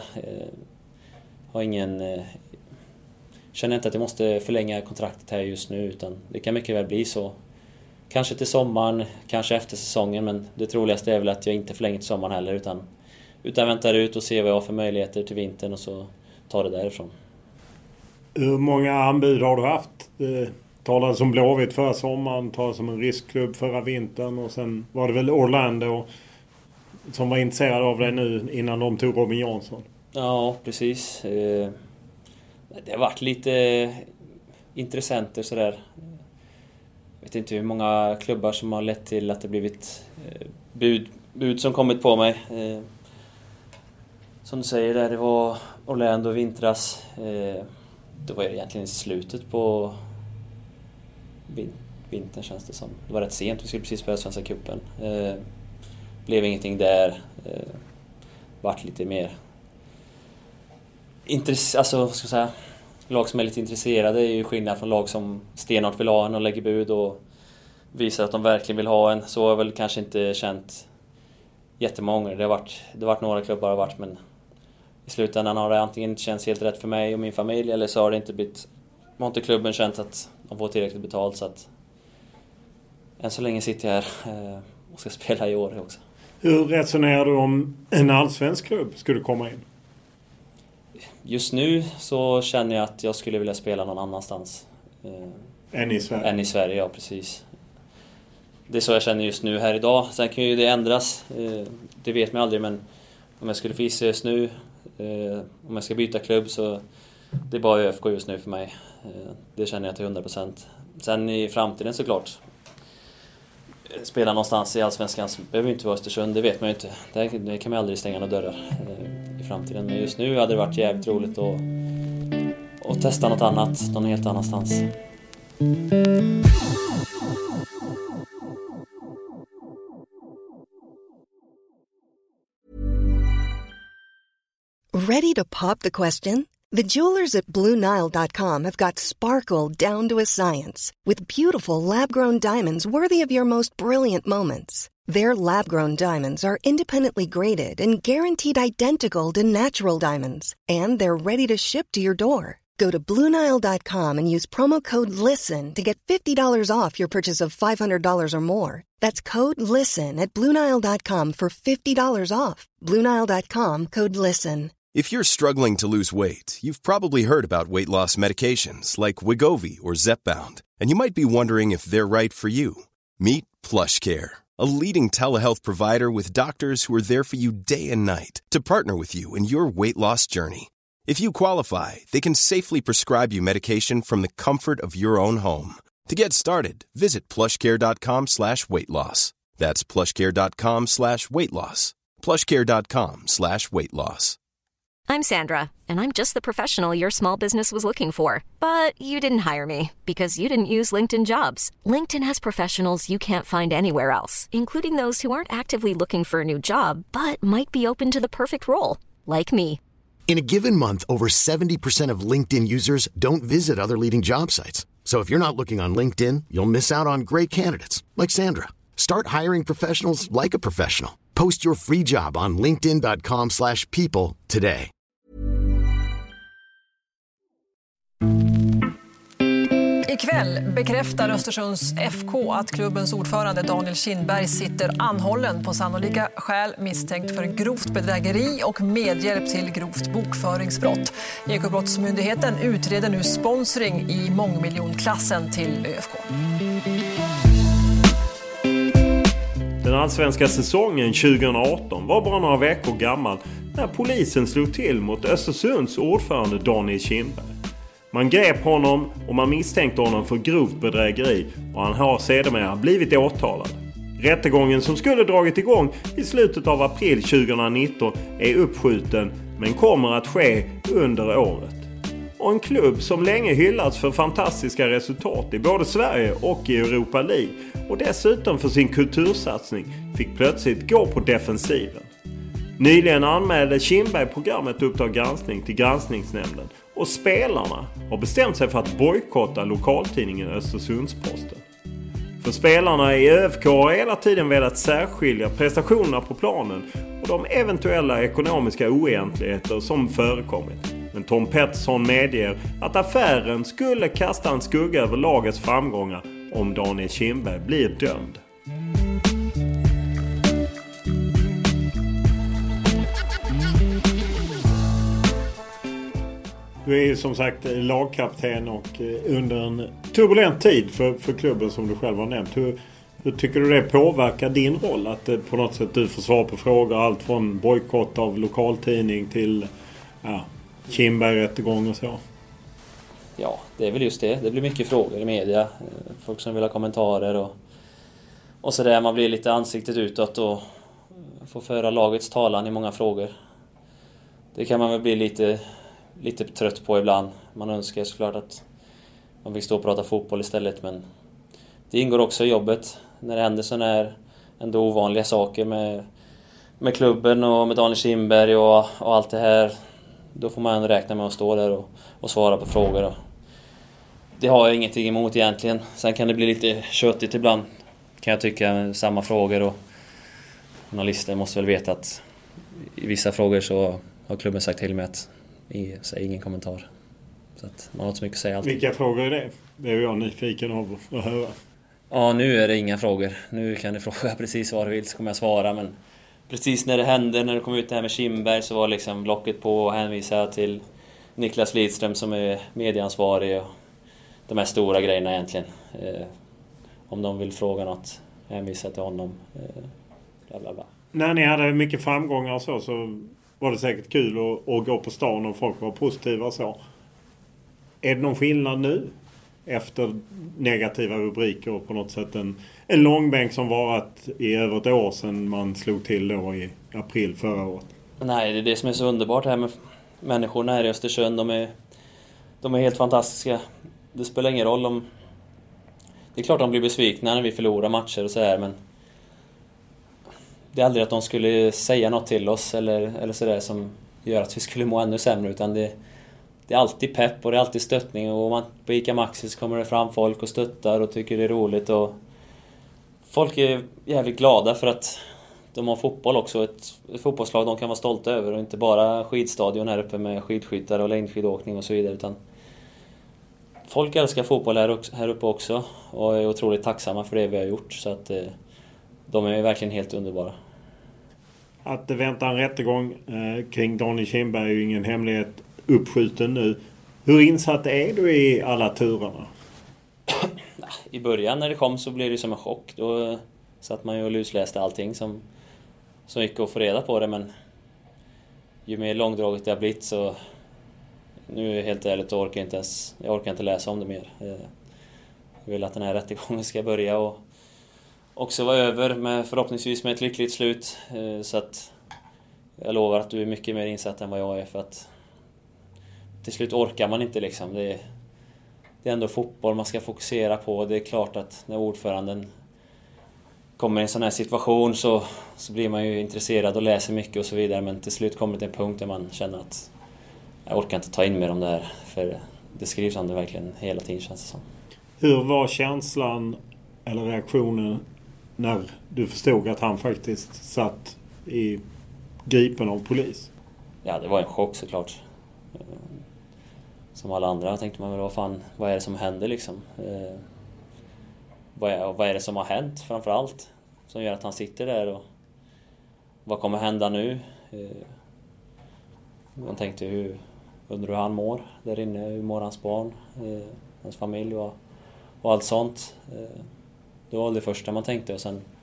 Känner inte att jag måste förlänga kontraktet här just nu, utan det kan mycket väl bli så. Kanske till sommaren, kanske efter säsongen, men det troligaste är väl att jag inte förlänger till sommaren heller, utan väntar ut och ser vad jag har för möjligheter till vintern och så tar det därifrån. Hur många anbud har du haft? Talade som Blåvitt förra sommaren, talade som en riskklubb förra vintern, och sen var det väl Orlando som var intresserad av det nu innan de tog Robin Jansson. Ja, precis. Det har varit lite intressenter sådär. Jag vet inte hur många klubbar som har lett till att det blivit bud som kommit på mig. Som du säger där, det var Orlando vintras. Det var egentligen i slutet på vintern, känns det som. Det var rätt sent, vi skulle precis börja Svenska cupen. Blev ingenting där. Vart lite mer lag som är lite intresserade är ju skillnad från lag som stenhårt vill ha en och lägger bud och visar att de verkligen vill ha en. Så har jag väl kanske inte känt jättemånga. Det har varit några klubbar men i slutändan har det antingen inte känts helt rätt för mig och min familj, eller så har det inte blivit, har inte klubben känt att de får tillräckligt betalt, så att än så länge sitter jag här och ska spela i år också. Hur resonerar du om en allsvensk klubb skulle komma in? Just nu så känner jag att jag skulle vilja spela någon annanstans. Än i Sverige? Än i Sverige, ja precis. Det är så jag känner just nu här idag. Sen kan ju det ändras. Det vet man aldrig, men om jag skulle fisa just nu, om jag ska byta klubb, så det är bara ÖFK just nu för mig. Det känner jag till 100%. Sen i framtiden såklart. Spela någonstans i Allsvenskan behöver inte vara Östersund, det vet man ju inte. Det kan man aldrig stänga några dörrar i framtiden. Men just nu hade det varit jävligt roligt att testa något annat, någon helt annanstans. Ready to pop the question? The jewelers at BlueNile.com have got sparkle down to a science with beautiful lab-grown diamonds worthy of your most brilliant moments. Their lab-grown diamonds are independently graded and guaranteed identical to natural diamonds, and they're ready to ship to your door. Go to BlueNile.com and use promo code LISTEN to get $50 off your purchase of $500 or more. That's code LISTEN at BlueNile.com for $50 off. BlueNile.com, code LISTEN. If you're struggling to lose weight, you've probably heard about weight loss medications like Wegovy or Zepbound, and you might be wondering if they're right for you. Meet PlushCare, a leading telehealth provider with doctors who are there for you day and night to partner with you in your weight loss journey. If you qualify, they can safely prescribe you medication from the comfort of your own home. To get started, visit plushcare.com/weightloss. That's plushcare.com/weightloss. plushcare.com/weightloss. I'm Sandra, and I'm just the professional your small business was looking for. But you didn't hire me because you didn't use LinkedIn Jobs. LinkedIn has professionals you can't find anywhere else, including those who aren't actively looking for a new job, but might be open to the perfect role, like me. In a given month, over 70% of LinkedIn users don't visit other leading job sites. So if you're not looking on LinkedIn, you'll miss out on great candidates like Sandra. Start hiring professionals like a professional. Post your free job on linkedin.com/people today. Ikväll bekräftar Östersunds FK att klubbens ordförande Daniel Kindberg sitter anhållen på sannolika skäl misstänkt för grovt bedrägeri och medhjälp till grovt bokföringsbrott. Ekobrottsmyndigheten utreder nu sponsring i mångmiljonklassen till ÖFK. Den allsvenska säsongen 2018 var bara några veckor gammal när polisen slog till mot Östersunds ordförande Daniel Kindberg. Man grep honom och man misstänkte honom för grovt bedrägeri och han har sedermera blivit åtalad. Rättegången som skulle dragit igång i slutet av april 2019 är uppskjuten men kommer att ske under året. Och en klubb som länge hyllats för fantastiska resultat i både Sverige och i Europa League och dessutom för sin kultursatsning fick plötsligt gå på defensiven. Nyligen anmälde Kindberg programmet Uppdrag granskning till granskningsnämnden och spelarna har bestämt sig för att bojkotta lokaltidningen Östersundsposten. För spelarna i ÖFK har hela tiden velat särskilja prestationerna på planen och de eventuella ekonomiska oegentligheter som förekommit. Men Tom Pettersson medger att affären skulle kasta en skugga över lagets framgångar om Daniel Kindberg blir dömd. Du är ju som sagt lagkapten och under en turbulent tid för klubben som du själv har nämnt. Hur tycker du det påverkar din roll? Att på något sätt du får svar på frågor, allt från bojkott av lokaltidning till Kindberg-rättegång och så? Ja, det är väl just det. Det blir mycket frågor i media. Folk som vill ha kommentarer och sådär. Man blir lite ansiktet utåt och får föra lagets talan i många frågor. Det kan man väl bli lite trött på ibland. Man önskar såklart att man vill stå och prata fotboll istället, men det ingår också i jobbet. När det händer sådana här ändå ovanliga saker med klubben och med Daniel Kindberg och allt det här, då får man räkna med att stå där och svara på frågor. Det har jag ingenting emot egentligen. Sen kan det bli lite köttigt ibland, kan jag tycka, med samma frågor, och journalister måste väl veta att i vissa frågor så har klubben sagt till mig att säg ingen kommentar. Så att man har inte så mycket att säga alltid. Vilka frågor är det? Det är jag nyfiken av att höra. Ja, nu är det inga frågor. Nu kan du fråga precis vad du vill så kommer jag svara. Men precis när det hände, när det kom ut det här med Kindberg, så var liksom blocket på att hänvisa till Niklas Lidström som är medieansvarig och de här stora grejerna egentligen. Om de vill fråga något, hänvisa till honom. Bla bla bla. När ni hade mycket framgångar och så var det säkert kul att gå på stan och folk var positiva och så. Är det någon skillnad nu efter negativa rubriker och på något sätt en långbänk som varit i över ett år sedan man slog till då i april förra året? Nej, det är det som är så underbart här med människorna här i Östersund. De är helt fantastiska. Det spelar ingen roll om... Det är klart de blir besvikna när vi förlorar matcher och så här, men det är aldrig att de skulle säga något till oss eller sådär som gör att vi skulle må ännu sämre, utan det det är alltid pepp och det är alltid stöttning. Och på ICA Maxi så kommer det fram folk och stöttar och tycker det är roligt. Och folk är jävligt glada för att de har fotboll också. Ett fotbollslag de kan vara stolta över. Och inte bara skidstadion här uppe med skidskyttar och längdskidåkning och så vidare. Utan folk älskar fotboll här uppe också. Och är otroligt tacksamma för det vi har gjort. Så att de är verkligen helt underbara. Att det väntar en rättegång kring Daniel Kindberg är ju ingen hemlighet, uppskjuten nu. Hur insatt är du i alla turerna? I början när det kom så blev det som en chock. Då satt man ju och lusläste allting som gick att få reda på det. Men ju mer långdraget det har blivit så... Nu är jag helt ärligt, jag orkar inte läsa om det mer. Jag vill att den här rättegången ska börja och också vara över förhoppningsvis med ett lyckligt slut. Så att jag lovar att du är mycket mer insatt än vad jag är, för att till slut orkar man inte liksom. Det är ändå fotboll man ska fokusera på. Det är klart att när ordföranden kommer i en sån här situation så blir man ju intresserad och läser mycket och så vidare. Men till slut kommer det till en punkt där man känner att jag orkar inte ta in mer om det här. För det skrivs om det verkligen hela tiden, känns det som. Hur var känslan eller reaktionen när du förstod att han faktiskt satt i gripen av polis? Ja, det var en chock såklart. Som alla andra tänkte man väl, vad är det som händer liksom? Vad är det som har hänt framförallt? Som gör att han sitter där, och vad kommer hända nu? Man tänkte undrar hur han mår där inne, hur mår hans barn, hans familj och allt sånt. Det var det första man tänkte, och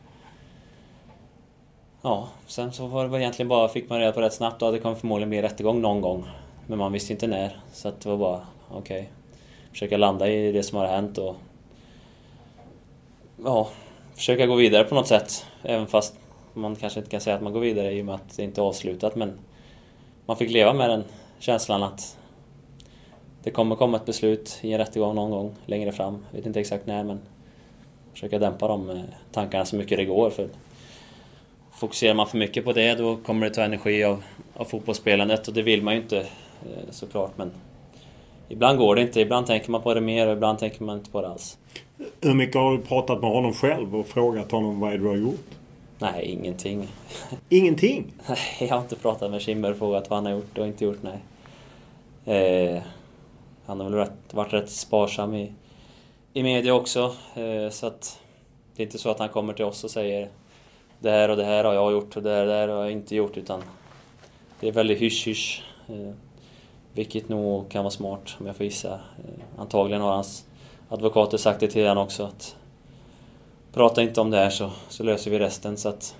sen så var det egentligen bara, fick man reda på rätt snabbt och det kommer förmodligen bli rättegång någon gång. Men man visste inte när, så att det var bara okej. Försöka landa i det som har hänt och försöka gå vidare på något sätt. Även fast man kanske inte kan säga att man går vidare i och med att det inte är avslutat, men man fick leva med den känslan att det kommer komma ett beslut i en rättegång någon gång längre fram. Jag vet inte exakt när, men försöka dämpa de tankarna så mycket det går. För fokuserar man för mycket på det, då kommer det ta energi av fotbollsspelandet, och det vill man ju inte såklart. Men ibland går det inte, ibland tänker man på det mer och ibland tänker man inte på det alls. Hur mycket har du pratat med honom själv och frågat honom vad du har gjort? Nej, ingenting. Ingenting? Nej, jag har inte pratat med Kindberg och frågat vad han har gjort och inte gjort, nej. Han har väl varit rätt sparsam i media också. Så att det är inte så att han kommer till oss och säger det här och det här har jag gjort och det här har jag inte gjort, utan det är väldigt hysch-hysch. Vilket nog kan vara smart, om jag får gissa. Antagligen har hans advokater sagt det till honom också, att prata inte om det här så löser vi resten. Så att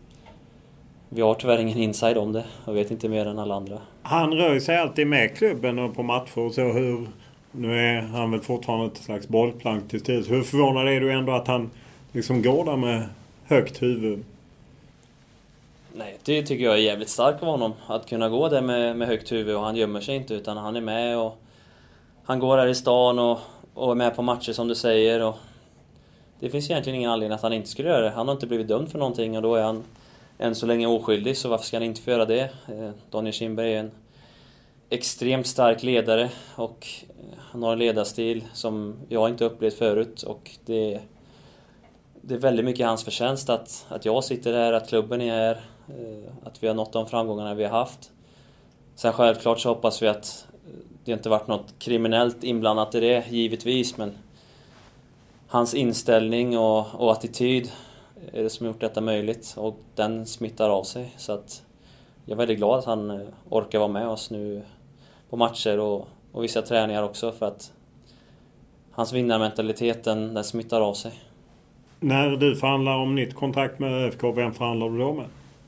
vi har tyvärr ingen inside om det och vet inte mer än alla andra. Han rör sig alltid med klubben och på matcher och så. Nu är han väl fortfarande ett slags bollplank till tid. Hur förvånad är du ändå att han liksom går där med högt huvud? Nej, det tycker jag är jävligt starkt av honom. Att kunna gå där med högt huvud, och han gömmer sig inte, utan han är med och han går här i stan och är med på matcher som du säger. Och det finns egentligen ingen anledning att han inte skulle göra det. Han har inte blivit dömd för någonting och då är han än så länge oskyldig, så varför ska han inte få göra det? Daniel Kindberg är en extremt stark ledare och han har en ledarstil som jag inte upplevt förut, och det är väldigt mycket hans förtjänst att jag sitter här, att klubben är här, att vi har nått de framgångarna vi har haft. Sen självklart så hoppas vi att det inte varit något kriminellt inblandat i det, givetvis, men hans inställning och attityd är det som gjort detta möjligt, och den smittar av sig. Så att jag är väldigt glad att han orkar vara med oss nu på matcher och vissa träningar också, för att hans vinnarmentalitet den smittar av sig. När du förhandlar om nytt kontrakt med ÖFK, vem förhandlar du då med?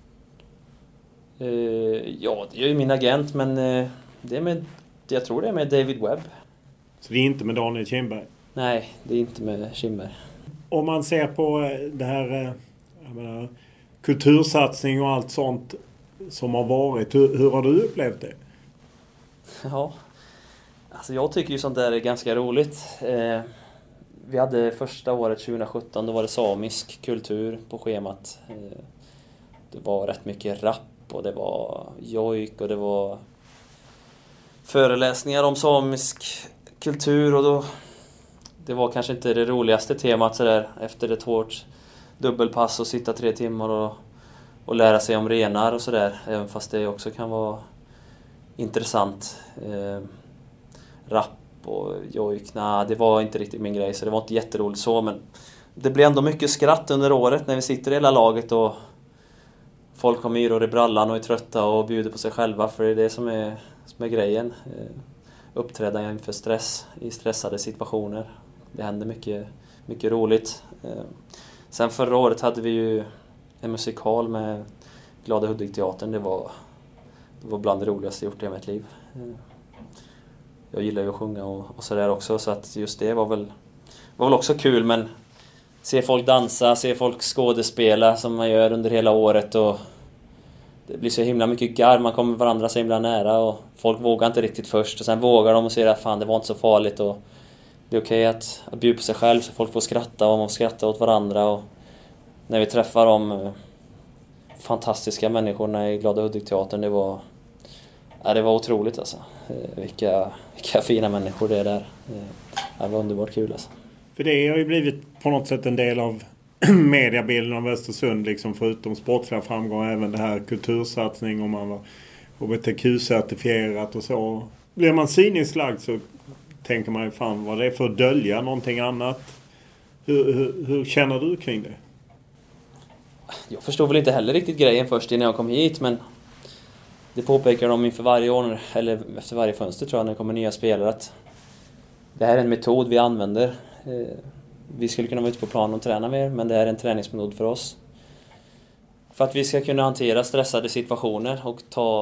Ja, det är ju min agent, men jag tror det är med David Webb. Så det är inte med Daniel Kindberg? Nej, det är inte med Kindberg. Om man ser på det här kultursatsning och allt sånt som har varit, hur har du upplevt det? Ja, alltså jag tycker ju sånt där är ganska roligt. Vi hade första året 2017, då var det samisk kultur på schemat. Det var rätt mycket rap och det var jojk och det var föreläsningar om samisk kultur och då det var kanske inte det roligaste temat så där efter ett hårt dubbelpass och sitta 3 timmar och lära sig om renar och sådär, även fast det också kan vara intressant. Rapp och jojk, det var inte riktigt min grej, så det var inte jätteroligt så, men det blev ändå mycket skratt under året när vi sitter i hela laget och folk har myror i brallan och är trötta och bjuder på sig själva, för det är det som är grejen. Uppträda inför stress, i stressade situationer. Det händer mycket roligt. Sen förra året hade vi ju en musikal med Glada Hudik-teatern. Det var bland det roligaste jag gjort i mitt liv. Jag gillar ju att sjunga och sådär också, så att just det var väl också kul, men se folk dansa, se folk skådespela som man gör under hela året, och det blir så himla mycket garv, man kommer varandra så himla nära och folk vågar inte riktigt först och sen vågar de och säger att fan, det var inte så farligt och det är okej att bjuda på sig själv så folk får skratta och man får skratta åt varandra. Och när vi träffar de fantastiska människorna i Glada Hudik-teatern, det var otroligt alltså. Vilka fina människor det är där. Det var underbart kul alltså. För det har ju blivit på något sätt en del av mediebilden av Östersund, liksom, förutom sportsliga framgångar, även det här kultursatsning, och man var HBTQ-certifierat och så. Blir man cyniskt lagd så tänker man ju, fan, vad det är för att dölja någonting annat. Hur känner du kring det? Jag förstod väl inte heller riktigt grejen först innan jag kom hit, men det påpekar de inför varje år, eller efter varje fönster tror jag, när det kommer nya spelare, att det här är en metod vi använder. Vi skulle kunna vara ute på plan och träna mer, men det är en träningsmetod för oss. För att vi ska kunna hantera stressade situationer och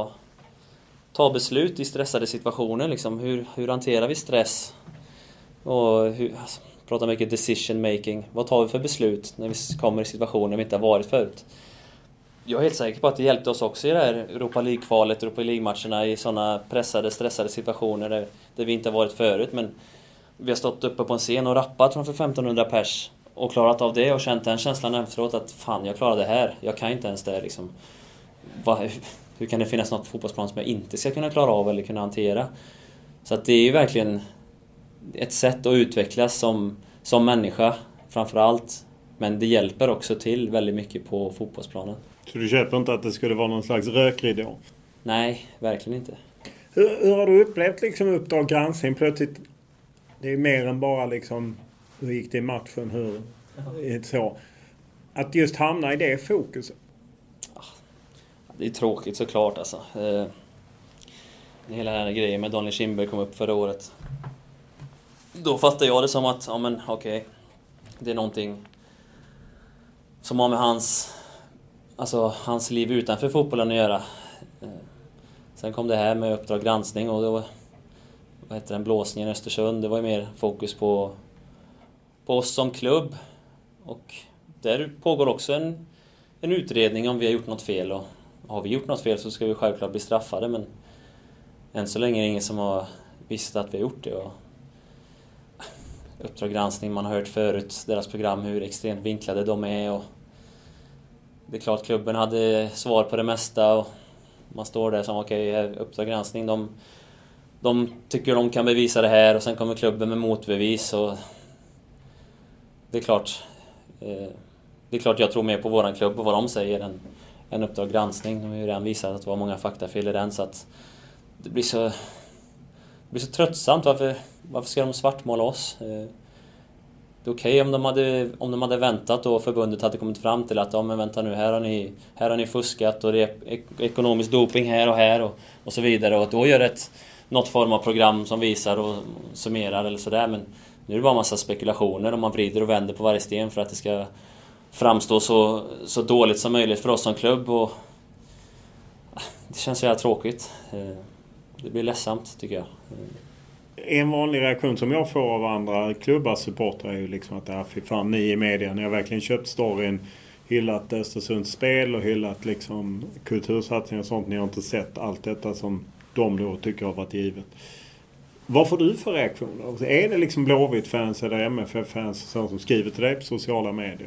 ta beslut i stressade situationer. Liksom. Hur hanterar vi stress? Och pratar mycket decision making. Vad tar vi för beslut när vi kommer i situationer vi inte har varit förut? Jag är helt säker på att det hjälpte oss också i det här Europa League-kvalet, Europa League-matcherna, i sådana pressade, stressade situationer där vi inte har varit förut. Men vi har stått uppe på en scen och rappat framför 1500 pers och klarat av det och känt den känslan efteråt att fan, jag klarar det här. Jag kan inte ens det liksom. Hur kan det finnas något fotbollsplan som jag inte ska kunna klara av eller kunna hantera? Så att det är ju verkligen ett sätt att utvecklas som människa framförallt. Men det hjälper också till väldigt mycket på fotbollsplanen. Så du köper inte att det skulle vara någon slags rökridå? Nej, verkligen inte. Hur har du upplevt liksom Uppdrag granskning? Plötsligt, det är mer än bara liksom, hur gick det i matchen? Så. Att just hamna i det fokuset. Det är tråkigt såklart alltså. Hela den här grejen med Daniel Kindberg kom upp förra året. Då fattade jag det som att, ja men okej, det är någonting som har med hans liv utanför fotbollen att göra. Sen kom det här med Uppdrag granskning och då blåsningen i Östersund. Det var ju mer fokus på oss som klubb. Och där pågår också en utredning om vi har gjort något fel. Och har vi gjort något fel så ska vi självklart bli straffade. Men än så länge är det ingen som har visst att vi har gjort det. Och Uppdrag granskning, man har hört förut deras program, hur extremt vinklade de är. Och det är klart klubben hade svar på det mesta. Och man står där som Uppdrag granskning, de tycker de kan bevisa det här och sen kommer klubben med motbevis. Och det är klart jag tror mer på våran klubb och vad de säger än Uppdrag granskning. De har ju redan visat att det var många faktafel i den, så att det blir så tröttsamt. Varför ska de svartmåla oss? Det är okej om de hade väntat och förbundet hade kommit fram till att men vänta nu, här har ni fuskat och det är ekonomisk doping här och så vidare, och då gör något form av program som visar och summerar eller sådär. Men nu är det bara en massa spekulationer och man vrider och vänder på varje sten för att det ska framstå så dåligt som möjligt för oss som klubb, och det känns så jävla tråkigt. Det blir ledsamt tycker jag. En vanlig reaktion som jag får av andra klubbars supportrar är ju liksom att fy fan, ni i media, ni har verkligen köpt storyn, hyllat Östersunds spel och hyllat liksom kultursatsningar och sånt. Ni har inte sett allt detta som de då tycker har varit givet. Vad får du för reaktioner? Är det liksom Blåvitt-fans eller MFF-fans som skriver till dig på sociala medier?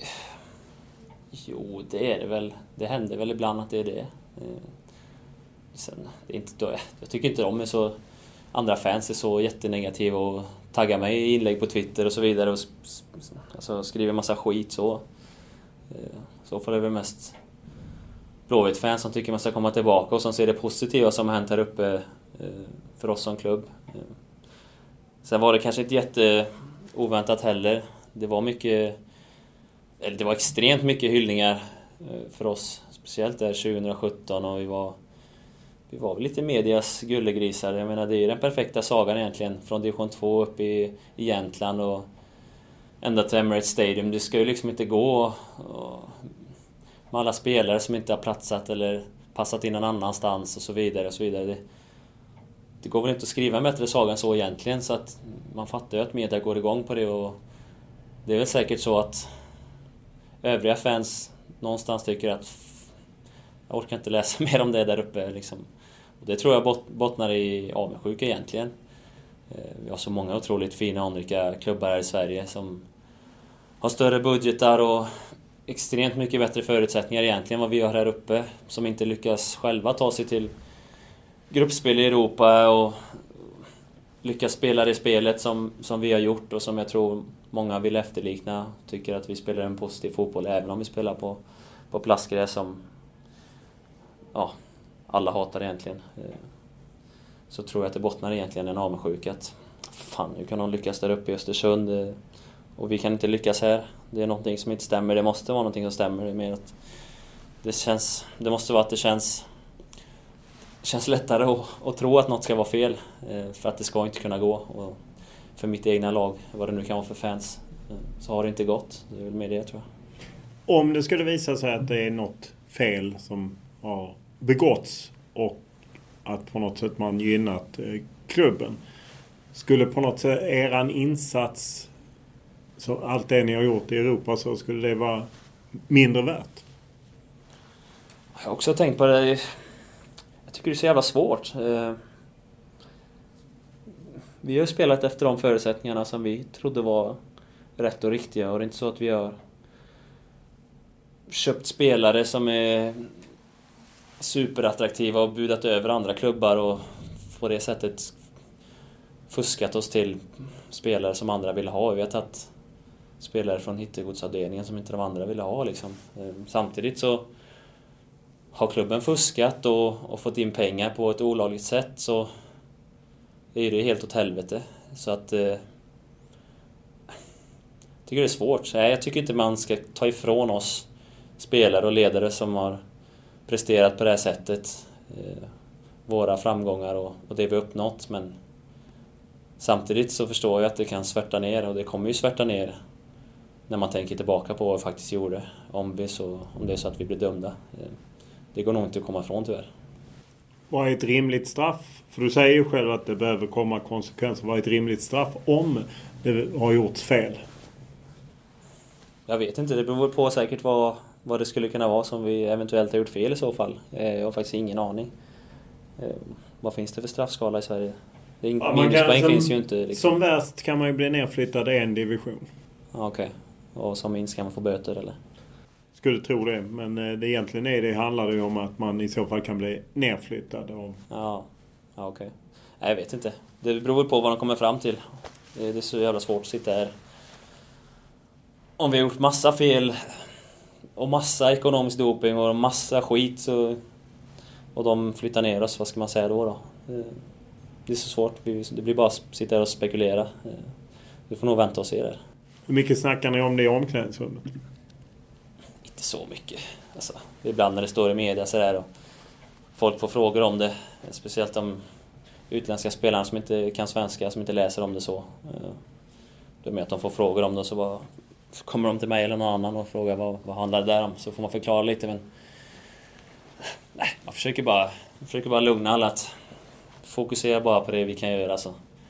Jo, det är det väl. Det händer väl ibland att det är det. Sen, jag tycker inte de är så... Andra fans är så jättenegativa och taggar mig i inlägg på Twitter och så vidare och alltså, skriver massa skit så. Så får det väl mest Blåvitt-fans som tycker man ska komma tillbaka och som ser det positiva som har hänt här uppe för oss som klubb. Sen var det kanske inte jätteoväntat heller. Det var extremt mycket hyllningar för oss, speciellt där 2017, och vi var väl lite medias gullegrisar. Jag menar, det är ju den perfekta sagan egentligen, från division 2 upp i Jämtland och ända till Emirates Stadium. Det ska ju liksom inte gå med alla spelare som inte har platsat eller passat in någon annanstans och så vidare och så vidare. Det går väl inte att skriva en bättre saga än så egentligen, så att man fattar ju att media går igång på det, och det är väl säkert så att övriga fans någonstans tycker att jag orkar inte läsa mer om det där uppe liksom. Och det tror jag bottnar i avundsjuka egentligen. Vi har så många otroligt fina anrika klubbar här i Sverige som har större budgetar och extremt mycket bättre förutsättningar egentligen vad vi har här uppe, som inte lyckas själva ta sig till gruppspel i Europa och lyckas spela det spelet som vi har gjort, och som jag tror många vill efterlikna. Tycker att vi spelar en positiv fotboll även om vi spelar på plastgräs som alla hatar egentligen. Så tror jag att det bottnar egentligen en avundsjuka att fan, nu kan de lyckas där uppe i Östersund och vi kan inte lyckas här. Det är någonting som inte stämmer. Det måste vara någonting som stämmer. Det är mer att det måste vara att det känns lättare att tro att något ska vara fel, för att det ska inte kunna gå. Och för mitt egna lag, vad det nu kan vara för fans, så har det inte gått. Det är väl med det, tror jag. Om det skulle visa sig att det är något fel som har begåtts och att på något sätt man gynnat klubben, skulle på något sätt eran insats, så allt det ni har gjort i Europa, så skulle det vara mindre värt? Jag har också tänkt på det. Jag tycker det är så jävla svårt. Vi har spelat efter de förutsättningarna som vi trodde var rätt och riktiga, och det är inte så att vi har köpt spelare som är superattraktiva och budat över andra klubbar och på det sättet fuskat oss till spelare som andra vill ha. Vi har tagit spelare från hittegodsavdelningen som inte de andra ville ha liksom. Samtidigt så har klubben fuskat och fått in pengar på ett olagligt sätt, så är det helt åt helvete. Så att jag tycker det är svårt. Jag tycker inte man ska ta ifrån oss spelare och ledare som har presterat på det här sättet våra framgångar och det vi uppnått, men samtidigt så förstår jag att det kan svärta ner, och det kommer ju svärta ner när man tänker tillbaka på vad vi faktiskt gjorde, om det är så att vi blir dömda. Det går nog inte att komma ifrån, tyvärr. Vad är ett rimligt straff? För du säger ju själv att det behöver komma konsekvenser. Vad är ett rimligt straff om det har gjorts fel? Jag vet inte, det beror på säkert vad det skulle kunna vara som vi eventuellt har gjort fel i så fall. Jag har faktiskt ingen aning. Vad finns det för straffskala i Sverige? Minuspoäng finns ju inte. Liksom. Som värst kan man ju bli nedflyttad i en division. Okej. Och som minst kan man få böter, eller? Skulle tro det, men det egentligen handlar ju om att man i så fall kan bli nedflyttad. Ja, okej. Nej, jag vet inte. Det beror på vad de kommer fram till. Det är så jävla svårt att sitta här. Om vi har gjort massa fel och massa ekonomisk doping och massa skit, och de flyttar ner oss, vad ska man säga då? Det är så svårt. Det blir bara att sitta här och spekulera. Vi får nog vänta och se det. Hur mycket snackar ni om det i omklädningsrummet? Inte så mycket. Alltså, ibland när det står i media så där och folk får frågor om det. Speciellt om utländska spelare som inte kan svenska, som inte läser om det så. Det är med att de får frågor om det, så kommer de till mig eller någon annan och frågar vad handlar det där om. Så får man förklara lite, men nej, man försöker bara lugna alla, att fokusera bara på det vi kan göra.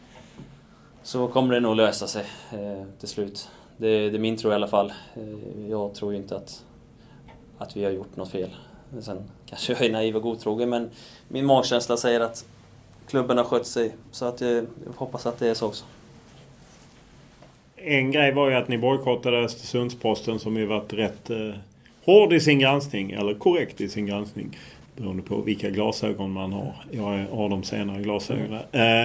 Så kommer det nog lösa sig till slut. Det är min tro i alla fall. Jag tror ju inte att vi har gjort något fel. Sen kanske jag är naiv och godtrogen, men min magkänsla säger att klubben har skött sig. Så att jag hoppas att det är så också. En grej var ju att ni bojkottade Östersundsposten, som ju varit rätt hård i sin granskning, eller korrekt i sin granskning. beroende på vilka glasögon man har. Jag har de senare glasögonen.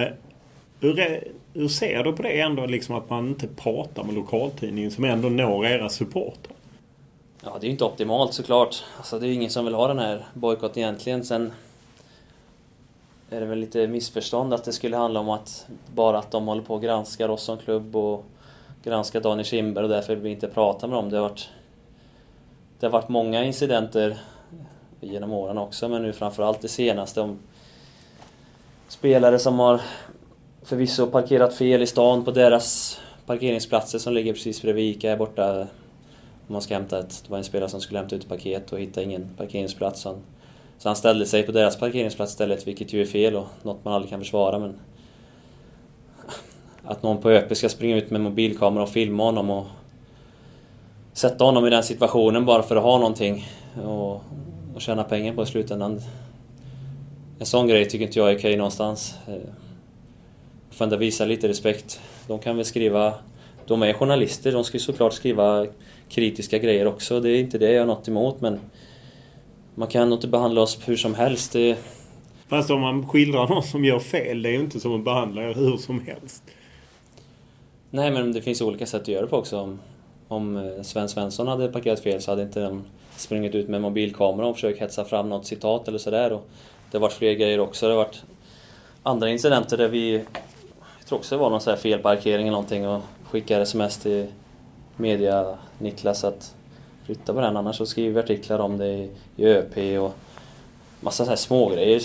Hur ser du på det ändå, liksom att man inte pratar med lokaltidningen som ändå når era supporter? Ja, det är ju inte optimalt såklart. Alltså, det är ju ingen som vill ha den här bojkotten egentligen. Sen är det väl lite missförstånd att det skulle handla om att bara att de håller på och granskar oss som klubb och granskar Daniel Kindberg och därför vill vi inte prata med dem. Det har varit många incidenter genom åren också, men nu framförallt det senaste om spelare som har förvisso parkerat fel i stan på deras parkeringsplatser som ligger precis bredvid Ica här borta. Om man ska hämta det var en spelare som skulle hämta ut ett paket och hitta ingen parkeringsplats. Så han ställde sig på deras parkeringsplats istället, vilket ju är fel och något man aldrig kan försvara. Men att någon på ÖP ska springa ut med mobilkamera och filma honom och sätta honom i den situationen bara för att ha någonting och tjäna pengar på i slutändan. En sån grej tycker inte jag är okej någonstans. Får ändå visa lite respekt. De kan väl skriva, de är journalister, de ska ju såklart skriva kritiska grejer också. Det är inte det jag har något emot, men man kan inte behandla oss hur som helst. Fast om man skildrar någon som gör fel, det är ju inte som att behandla er hur som helst. Nej, men det finns olika sätt att göra det på också. Om Sven Svensson hade parkerat fel så hade inte de sprungit ut med mobilkamera och försökt hetsa fram något citat eller sådär. Och det har varit fler grejer också. Det har varit andra incidenter där jag tror också det var någon så här felparkering eller någonting och skickade sms till media Niklas att flytta på den, annars så skriver vi artiklar om det i ÖP och massa så här små grejer.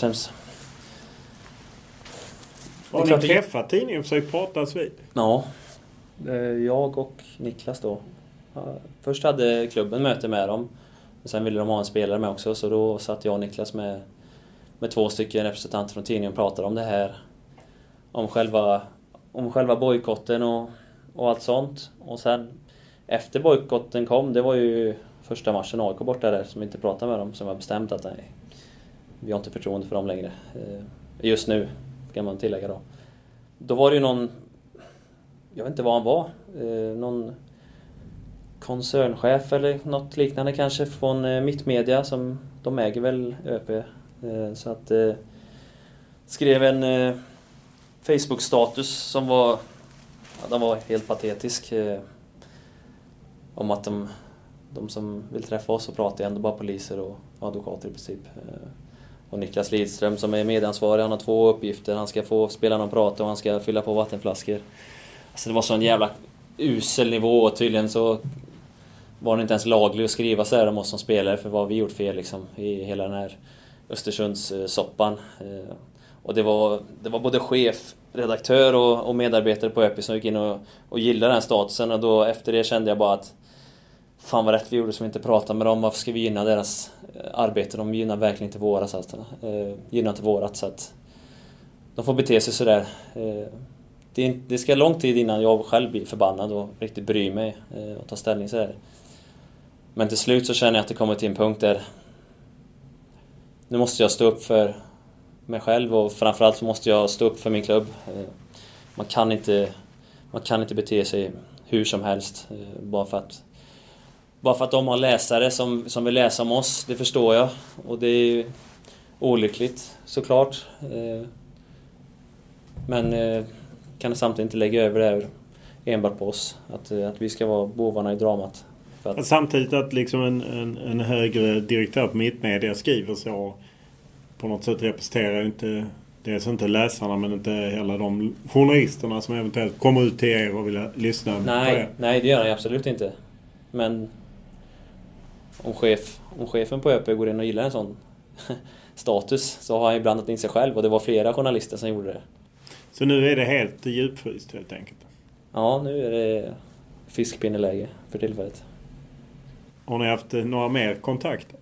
Har ni träffat tidningen och försökt pratas vid? Ja, jag och Niklas då. Först hade klubben möte med dem. Sen ville de ha en spelare med också, så då satt jag och Niklas med 2 stycken representanter från tidningen och pratade om det här. Om själva bojkotten och allt sånt. Och sen efter bojkotten kom, det var ju första matchen AIK borta där som inte pratade med dem, som var bestämt att nej, vi har inte förtroende för dem längre. Just nu kan man tillägga då. Då var det ju någon, jag vet inte vad han var, någon koncernchef eller något liknande kanske från Mittmedia, som de äger väl ÖP. Så att skrev en Facebook-status som var, den var helt patetisk, om att de som vill träffa oss och prata är ändå bara poliser och advokater i princip. Och Niklas Lidström som är medansvarig, han har 2 uppgifter. Han ska få spelarna prata och han ska fylla på vattenflaskor. Alltså det var så en jävla usel nivå, och tydligen så var det inte ens lagligt att skriva så här om oss som spelare, för vad vi gjort fel liksom i hela den här Östersundssoppan. Och det var både chef, redaktör och medarbetare på ÖP som gick in och gillade den här statusen, och då efter det kände jag bara att fan vad rätt vi gjorde som inte pratade med dem. Varför ska vi gynna deras arbete? De gynnar verkligen inte vårat, alltså. Gynnar inte vårat, så att de får bete sig sådär. Det ska lång tid innan jag själv blir förbannad och riktigt bryr mig och tar ställning sådär. Men till slut så känner jag att det kommer till en punkt där nu måste jag stå upp för mig själv, och framförallt så måste jag stå upp för min klubb. Man kan inte bete sig hur som helst bara för att de har läsare som vill läsa om oss. Det förstår jag, och det är olyckligt såklart. Men kan samtidigt inte lägga över det här enbart på oss, att vi ska vara bovarna i dramat. Samtidigt att liksom en högre direktör på Mittmedia skriver så på något sätt representerar inte dels inte läsarna, men inte heller de journalisterna som eventuellt kommer ut till er och vill lyssna på er. Nej, det gör han absolut inte. Men om chefen på ÖP går in och gillar en sån status, så har han ju blandat in sig själv, och det var flera journalister som gjorde det. Så nu är det helt djupfryst helt enkelt? Ja, nu är det fiskpinneläge för tillfället. Har ni haft några mer kontakter?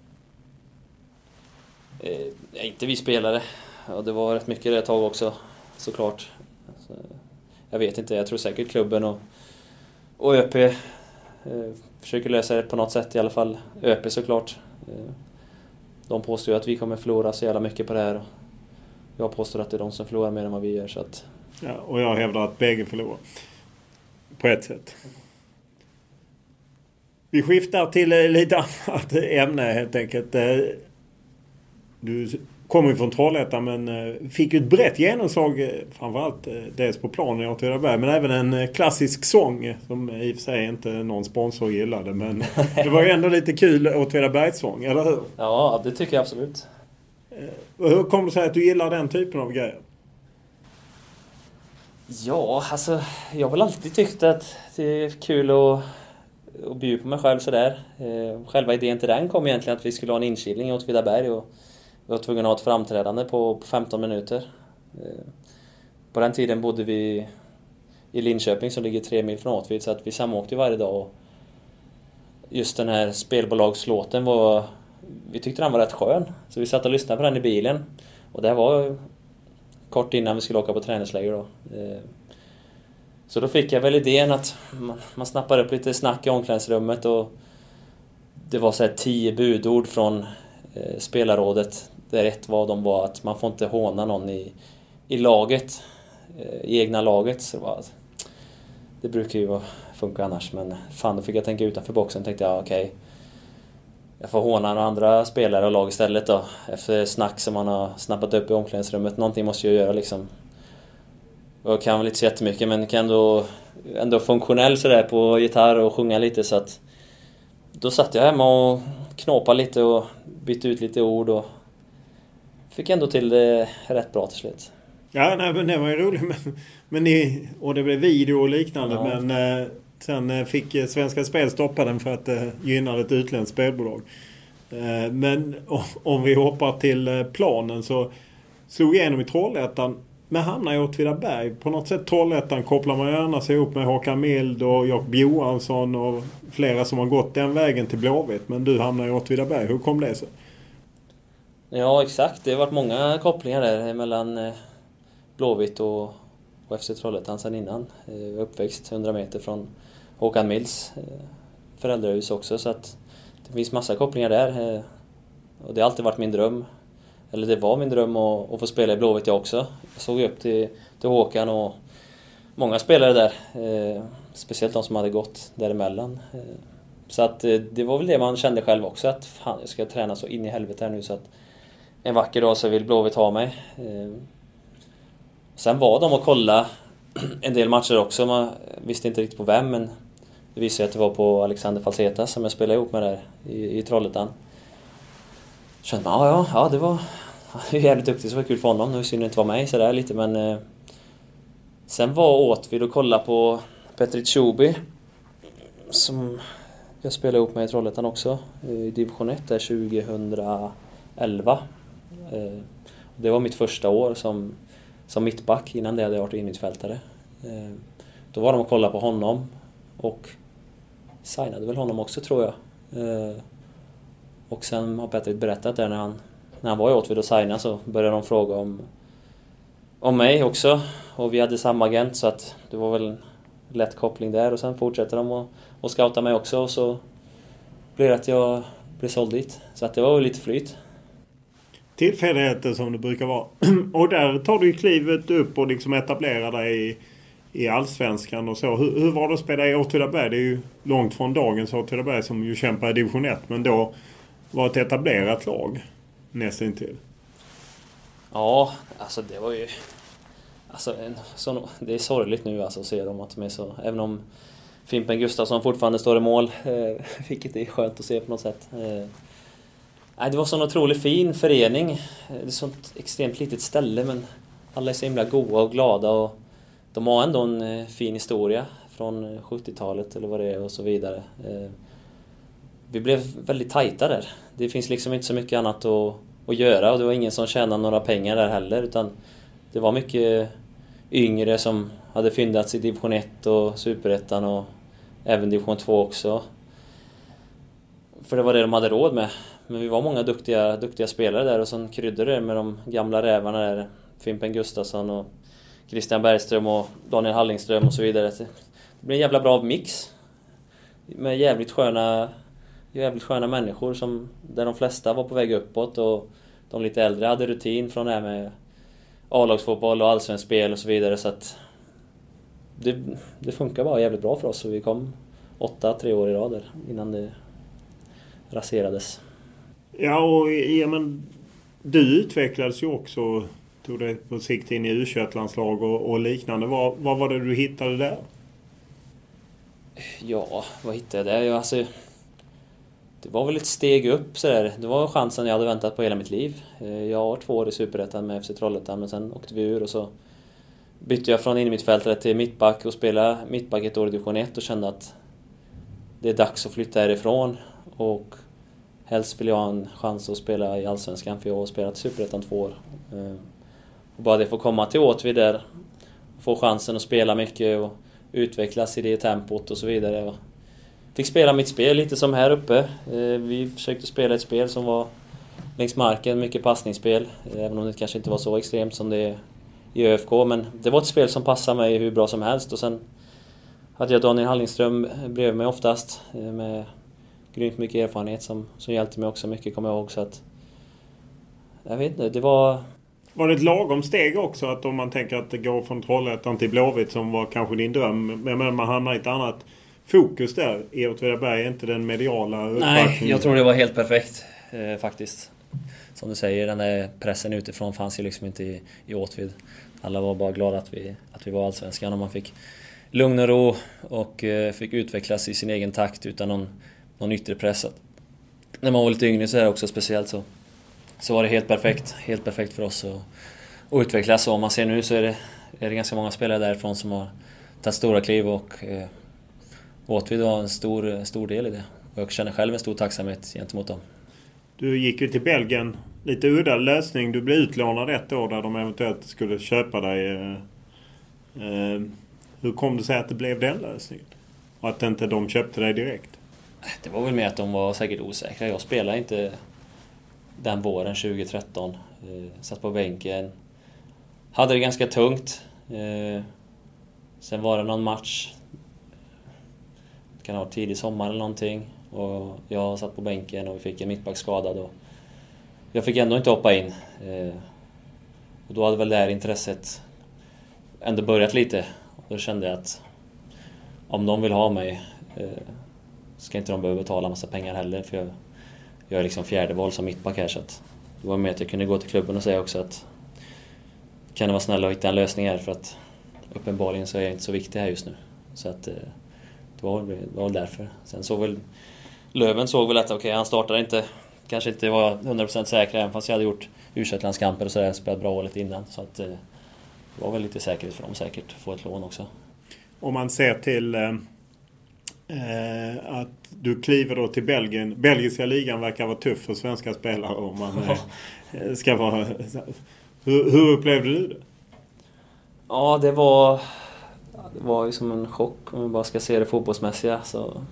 Inte vi spelare. Och det var rätt mycket det ett tag också, såklart. Så, jag vet inte, jag tror säkert klubben och ÖP försöker lösa det på något sätt i alla fall. ÖP såklart. De påstår att vi kommer förlora så jävla mycket på det här. Och jag påstår att det är de som förlorar mer än vad vi gör. Så att... Ja, och jag hävdar att bägge förlorar. På ett sätt. Vi skiftar till lite annat ämne helt enkelt. Du kommer ju från Trollhättan men fick ju ett brett genomslag framförallt dels på planen i Åtvidaberg men även en klassisk sång som i och för sig inte någon sponsor gillade men det var ju ändå lite kul Åtvidabergssång, eller hur? Ja, det tycker jag absolut. Hur kommer det sig att du gillar den typen av grejer? Ja, alltså jag har väl alltid tyckt att det är kul att bjuda på mig själv sådär. Själva idén till den kom egentligen att vi skulle ha en inkilning i Åtvidaberg och vi var tvungna att ha ett framträdande på 15 minuter. På den tiden bodde vi i Linköping som ligger 3 mil från Åtvid så att vi samåkte varje dag. Och just den här spelbolagslåten vi tyckte den var rätt skön. Så vi satt och lyssnade på den i bilen. Och det var kort innan vi skulle åka på träningsläger då. Så då fick jag väl idén att man snappade upp lite snack i omklädningsrummet och det var så här 10 budord från spelarrådet där ett var att man får inte håna någon i laget, i egna laget. Så det brukar ju funka annars, men fan, då fick jag tänka utanför boxen. Tänkte jag okej, jag får håna några andra spelare och lag istället då, efter snack som man har snappat upp i omklädningsrummet. Någonting måste jag göra liksom. Jag kan väl inte så jättemycket, men kan ändå funktionell sådär på gitarr och sjunga lite, så att då satt jag hemma och knåpade lite och bytte ut lite ord och fick ändå till det rätt bra till slut. Ja, nej, men det var ju roligt. Och det blev video och liknande, ja. Men sen fick Svenska Spel stoppa den för att det gynnade ett utländskt spelbolag. Men om vi hoppar till planen så slog igenom i Trollhättan. Men hamnar i Åtvidaberg. På något sätt Trollhättan kopplar man gärna sig ihop med Håkan Mild och Jakob Johansson och flera som har gått den vägen till Blåvitt. Men du hamnar i Åtvidaberg. Hur kom det sig? Ja, exakt. Det har varit många kopplingar där mellan Blåvitt och FC Trollhättan sedan innan. Uppväxt 100 meter från Håkan Milds föräldrahus också. Så att det finns massa kopplingar där. Och det har alltid varit min dröm. Eller det var min dröm att få spela i Blåvitt jag också. Jag såg upp till Håkan och många spelare där. Speciellt de som hade gått däremellan. Så att det var väl det man kände själv också. Att fan, jag ska träna så in i helvete här nu så att en vacker dag så vill Blåvitt ha mig. Sen var de och kolla en del matcher också. Man visste inte riktigt på vem, men det visade att det var på Alexander Falseta som jag spelade ihop med där i Trollhättan. Kände man, ja, det var jävligt duktigt, så var kul för honom. Nu synd det inte var mig sådär lite, men sen var vi och kolla på Petri Tjubi som jag spelade ihop med i Trollhättan också i division 1 där 2011. Det var mitt första år som mittback. Innan det hade jag varit innermittfältare. Då var de och kollade på honom och signade väl honom också, tror jag. Och sen har Petri berättat där när han var i Åtvid och signade, så började de fråga om mig också. Och vi hade samma agent, så att det var väl en lätt koppling där. Och sen fortsätter de och scouta mig också, och så blev det att jag blev såld dit. Så att det var lite flyt. Tillfälligheter som det brukar vara. Och där tar du klivet upp och liksom etablerar dig i Allsvenskan och så. Hur var det att spela i Åtvidaberg? Det är ju långt från dagens Åtvidaberg som ju kämpar i division 1, men då var ett etablerat lag nästan till. Ja, alltså det var ju... Alltså, det är sorgligt nu alltså, att se dem att de är så... Även om Fimpen Gustafsson fortfarande står i mål, vilket är skönt att se på något sätt. Det var sån otroligt fin förening. Det är sånt extremt litet ställe, men alla är så himla goda och glada. Och de har ändå en fin historia från 70-talet eller vad det är och så vidare. Vi blev väldigt tajta där. Det finns liksom inte så mycket annat att göra, och det var ingen som tjänade några pengar där heller, utan det var mycket yngre som hade fyndats i division 1 och superettan och även division 2 också. För det var det de hade råd med. Men vi var många duktiga spelare där, och så kryddade det med de gamla rävarna där. Fimpen Gustafsson och Christian Bergström och Daniel Hallingström och så vidare. Det blev en jävla bra mix med jävligt sköna människor där de flesta var på väg uppåt, och de lite äldre hade rutin från det här med A-lagsfotboll och allsvensk spel och så vidare, så att det funkar bara jävligt bra för oss, och vi kom 3 år i rad där innan det raserades. Ja, och Du utvecklades ju också, tog det på sikt in i U21-landslag och liknande. Vad var det du hittade där? Ja, vad hittade jag där? Alltså, det var väl ett steg upp sådär. Det var chansen jag hade väntat på hela mitt liv. Jag har 2 år i Superettan med FC Trollhättan, men sen åkte vi ur och så bytte jag från innermittfältare till mittback och spelade mittback ett år i division 1 och kände att det är dags att flytta härifrån och helst vill jag ha en chans att spela i Allsvenskan, för jag har spelat i Superettan 2 år. Och bara det får komma till Åtvid där och få chansen att spela mycket och utvecklas i det tempot och så vidare. Och fick spela mitt spel lite som här uppe. Vi försökte spela ett spel som var längs marken, mycket passningsspel, även om det kanske inte var så extremt som det är i ÖFK, men det var ett spel som passade mig hur bra som helst. Och sen hade jag Daniel Hallingström bredvid mig oftast med grymt mycket erfarenhet som hjälpte mig också mycket, kommer jag ihåg. Så att jag vet inte, det var... Var det ett lagom steg också, att om man tänker att det går från Trollhättan till Blåvitt som var kanske din dröm, men man hamnar i ett annat fokus där? I Åtvidaberg är inte den mediala uppbackningen. Nej, jag tror det var helt perfekt faktiskt. Som du säger, den där pressen utifrån fanns ju liksom inte i Åtvid. Alla var bara glada att vi var Allsvenskan och man fick lugn och ro och fick utvecklas i sin egen takt utan någon yttre press. När man var lite yngre så är det också speciellt så var det helt perfekt för oss att utvecklas. Och om man ser nu så är det ganska många spelare därifrån som har tagit stora kliv och Åtvid var en stor del i det. Och jag känner själv en stor tacksamhet gentemot dem. Du gick ju till Belgien, lite udda lösning. Du blev utlånad ett år där de eventuellt skulle köpa dig. Hur kom det sig att det blev den lösningen? Och att inte de köpte dig direkt? Det var väl med att de var säkert osäkra. Jag spelade inte den våren 2013. Satt på bänken. Hade det ganska tungt. Sen var det någon match. Det kan ha varit tidig sommar eller någonting. Och jag satt på bänken och vi fick en mittback skadad. Och jag fick ändå inte hoppa in. Och då hade väl det här intresset ändå börjat lite. Och då kände jag att om de vill ha mig ska inte de behöva betala massa pengar heller. För jag är liksom fjärde val som mittback här. Så att det var med att jag kunde gå till klubben och säga också att kan det vara snälla att hitta en lösning här, för att uppenbarligen så är jag inte så viktig här just nu. Så att det var väl därför. Sen såg väl Löven att okej, han startade inte, kanske inte var 100% säker, även fast jag hade gjort U21-landskamper och sådär, spelat bra året innan. Så att det var väl lite säkerhet för dem säkert att få ett lån också. Om man ser till att du kliver då till Belgien. Belgiska ligan verkar vara tuff för svenska spelare om man ska vara... Hur upplevde du det? Ja, det var ju som en chock om man bara ska se det fotbollsmässiga. Så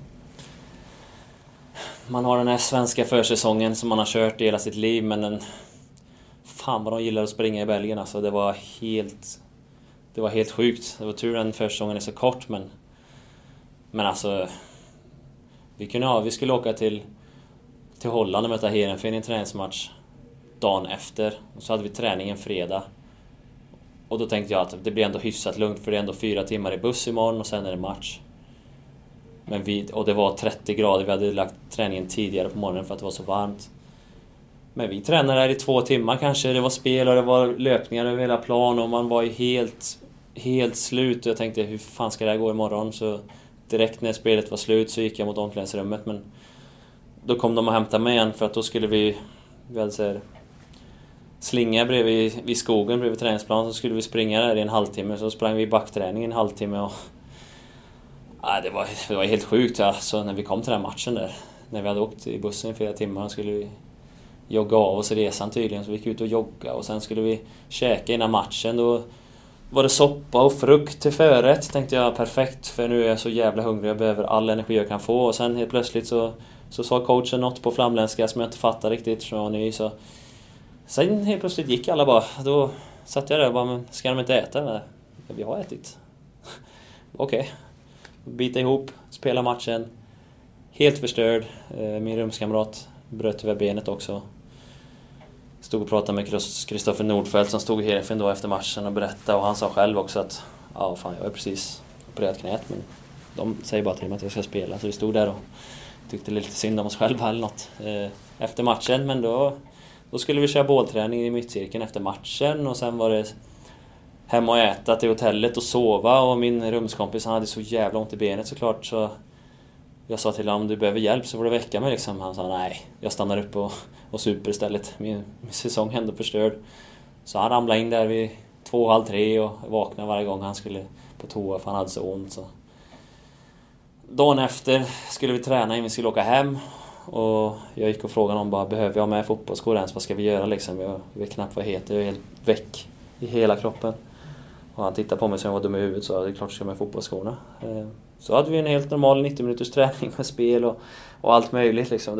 man har den här svenska försäsongen som man har kört i hela sitt liv, men fan vad de gillar att springa i Belgien. Alltså, det var helt sjukt. Det var tur den försäsongen är så kort, men alltså vi skulle åka till Holland och möta Heerenveen i en träningsmatch dagen efter, och så hade vi träning en fredag. Och då tänkte jag att det blir ändå hyfsat lugnt, för det är ändå 4 timmar i buss imorgon och sen är det match. Och det var 30 grader, vi hade lagt träningen tidigare på morgonen för att det var så varmt. Men vi tränade där i 2 timmar kanske, det var spel och det var löpningar över hela plan och man var ju helt slut. Och jag tänkte, hur fan ska det här gå imorgon? Så direkt när spelet var slut så gick jag mot omklädningsrummet, men då kom de och hämtade mig igen, för att då skulle vi hade så här slinga vid skogen bredvid träningsplan, så skulle vi springa där i en halvtimme. Så sprang vi backträning i en halvtimme och det var helt sjukt alltså, när vi kom till den matchen där. När vi hade åkt i bussen i 4 timmar skulle vi jogga av oss i resan tydligen, så vi gick ut och jogga och sen skulle vi käka innan matchen. Då var det soppa och frukt till förrätt, tänkte jag, perfekt, för nu är jag så jävla hungrig, jag behöver all energi jag kan få. Och sen helt plötsligt så sa coachen något på flamländska som jag inte fattade riktigt, som jag var ny, så sen helt plötsligt gick alla bara. Då satt jag där och bara, men ska de inte äta? Nej, vi har ätit. Okej. Bita ihop, spela matchen. Helt förstörd. Min rumskamrat bröt över benet också. Stod och pratade med Kristoffer Nordfeldt som stod i Heerenveen då efter matchen och berättade. Och han sa själv också att ja, fan, jag är precis opererat knät, men de säger bara till mig att jag ska spela. Så vi stod där och tyckte lite synd om oss själva eller något efter matchen. Men då Då skulle vi köra bollträning i mittcirkeln efter matchen och sen var det hem och äta till hotellet och sova. Och min rumskompis, han hade så jävla ont i benet såklart, så jag sa till honom, om du behöver hjälp så får du väcka mig liksom. Han sa nej, jag stannar upp och super istället. Min säsong ändå förstörd. Så han ramlade in där vid 2:30 och vaknade varje gång han skulle på toa för han hade så ont. Så. Dagen efter skulle vi träna innan vi skulle åka hem. Och jag gick och frågade honom bara, behöver jag ha med fotbollsskor ens? Vad ska vi göra liksom? Jag vet knappt vad jag heter, jag är helt väck i hela kroppen. Och han tittade på mig som jag var dum i huvudet, så det är klart att jag ska med fotbollsskorna. Så hade vi en helt normal 90 minuters träning med spel och allt möjligt liksom.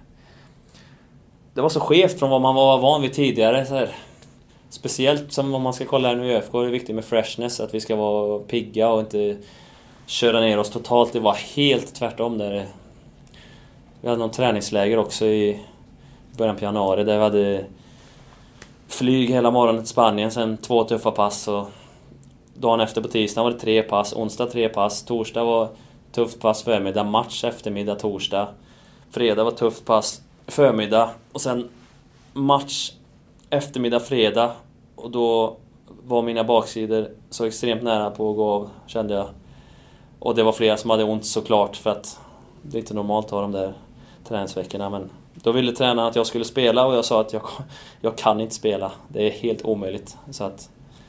Det var så skevt från vad man var van vid tidigare så här. Speciellt som om man ska kolla här nu i ÖFK, det är viktigt med freshness, att vi ska vara pigga och inte köra ner oss totalt. Det var helt tvärtom där. Vi hade någon träningsläger också i början på januari där vi hade flyg hela morgonen till Spanien, sen 2 tuffa pass och dagen efter på tisdag var det 3 pass, onsdag 3 pass, torsdag var tufft pass förmiddag, match eftermiddag torsdag, fredag var tufft pass förmiddag och sen match eftermiddag fredag, och då var mina baksidor så extremt nära på att gå av, kände jag. Och det var flera som hade ont såklart, för att det är inte normalt att ha de där träningsveckorna, men då ville tränaren att jag skulle spela och jag sa att jag kan inte spela, det är helt omöjligt, så att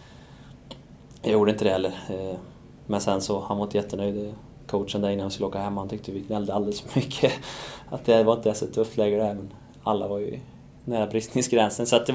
jag gjorde inte det heller. Men sen så, han var inte jättenöjd, coachen där innan vi skulle åka hem, han tyckte vi gnällde alldeles för mycket att det var inte så tufft läge där, men alla var ju nära bristningsgränsen, så att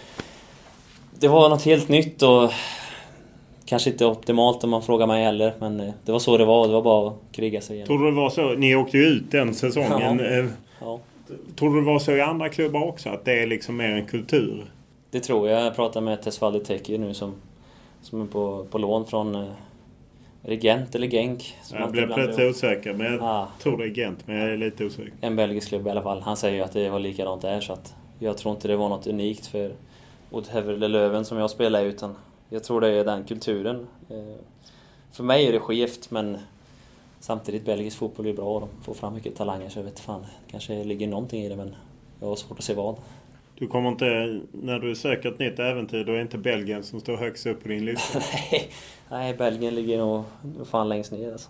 det var något helt nytt och kanske inte optimalt om man frågar mig heller, men det var så det var bara att kriga sig igen. Tror du det var så? Ni åkte ju ut den säsongen. Ja. Tror du det var så i andra klubbar också, att det är liksom mer en kultur? Det tror jag. Jag pratar med Tesfaldi Teki nu som är på lån från Regent eller Genk. Jag blev plötsligt osäker, men jag tror det är Gent, men jag är lite osäker. En belgisk klubb i alla fall. Han säger ju att det var likadant där, så att jag tror inte det var något unikt för Oud-Hever Löven som jag spelar, utan jag tror det är den kulturen. För mig är det skevt, men samtidigt belgisk fotboll är bra och de får fram mycket talanger, så jag vet fan, kanske ligger någonting i det, men jag har svårt att se vad. Du kommer inte, när du söker ett nytt äventyr, då är inte Belgien som står högst upp på din lista? Nej, Belgien ligger nog fan längst ner alltså.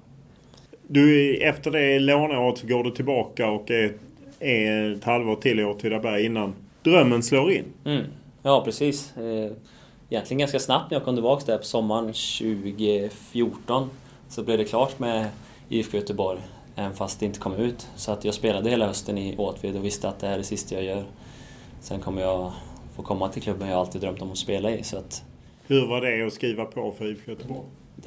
Du, efter det låneåret så går du tillbaka och är ett halvår till i Åtvidaberg innan drömmen slår in. Ja, precis. Egentligen ganska snabbt när jag kom tillbaka där på sommaren 2014 så blev det klart med IFK Göteborg, även fast det inte kom ut. Så att jag spelade hela hösten i Åtvid och visste att det här är det sista jag gör. Sen kommer jag få komma till klubben jag alltid drömt om att spela i. Så att, hur var det att skriva på för IFK Göteborg?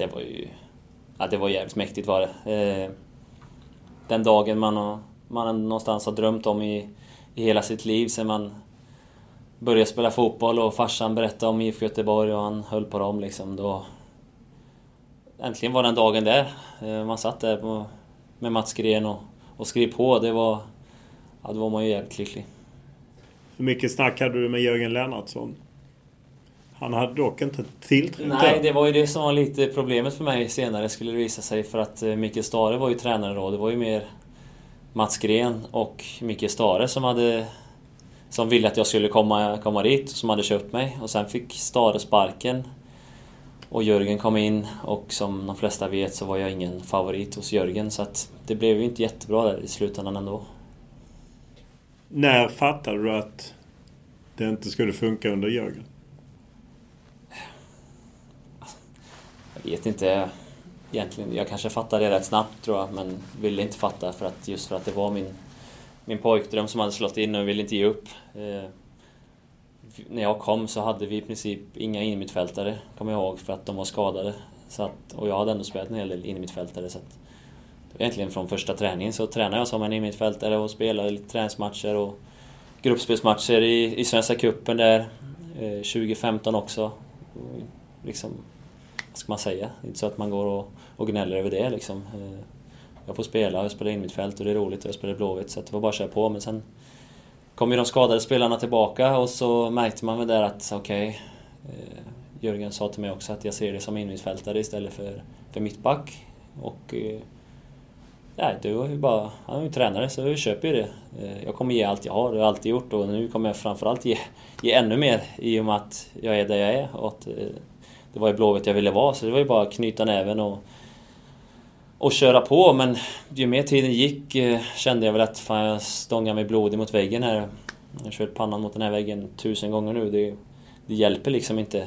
Det var jävligt mäktigt var det. Den dagen man någonstans har drömt om i hela sitt liv sen man började spela fotboll och farsan berättade om IFK Göteborg och han höll på dem liksom, då äntligen var den dagen där. Man satt där med Mats Gren och skrev på. Då var man ju jävligt lycklig. Hur mycket snack hade du med Jörgen Lennartsson? Han hade dock inte tillträtt. Nej, det var ju det som var lite problemet för mig senare, skulle det visa sig, för att Mikael Stare var ju tränare då. Det var ju mer Mats Gren och Mikael Stare som ville att jag skulle komma dit, som hade köpt mig. Och sen fick Stare sparken och Jörgen kom in, och som de flesta vet så var jag ingen favorit hos Jörgen, så att det blev ju inte jättebra där i slutändan ändå. När fattade du att det inte skulle funka under Jörgen? Jag vet inte egentligen. Jag kanske fattade det rätt snabbt tror jag, men ville inte fatta för att det var min pojkdröm som hade slått in och ville inte ge upp. När jag kom så hade vi i princip inga innermittfältare, kommer jag ihåg, för att de var skadade. Och jag hade ändå spelat en hel del innermittfältare, så att egentligen från första träningen så tränade jag som en innermittfältare och spelade lite träningsmatcher och gruppspelsmatcher i Svenska cupen där 2015 också. Liksom, vad ska man säga? Det är inte så att man går och gnäller över det liksom. Jag får spela och jag spelar in mitt fält och det är roligt och jag spelar Blåvitt, så det var bara att köra på. Men sen kom ju de skadade spelarna tillbaka och så märkte man väl där att Jörgen sa till mig också att jag ser det som innermittfältare istället för mittback. Och Nej, du är ju bara... Han är ju tränare, så jag köper ju det. Jag kommer ge allt jag har, det har jag alltid gjort. Och nu kommer jag framförallt ge ännu mer i och med att jag är där jag är. Och att det var ju Blåvitt jag ville vara, så det var ju bara att knyta näven och köra på. Men ju mer tiden gick kände jag väl att fan, jag stångar mig blodig mot väggen här. Jag har kört pannan mot den här väggen 1000 gånger nu. Det hjälper liksom inte.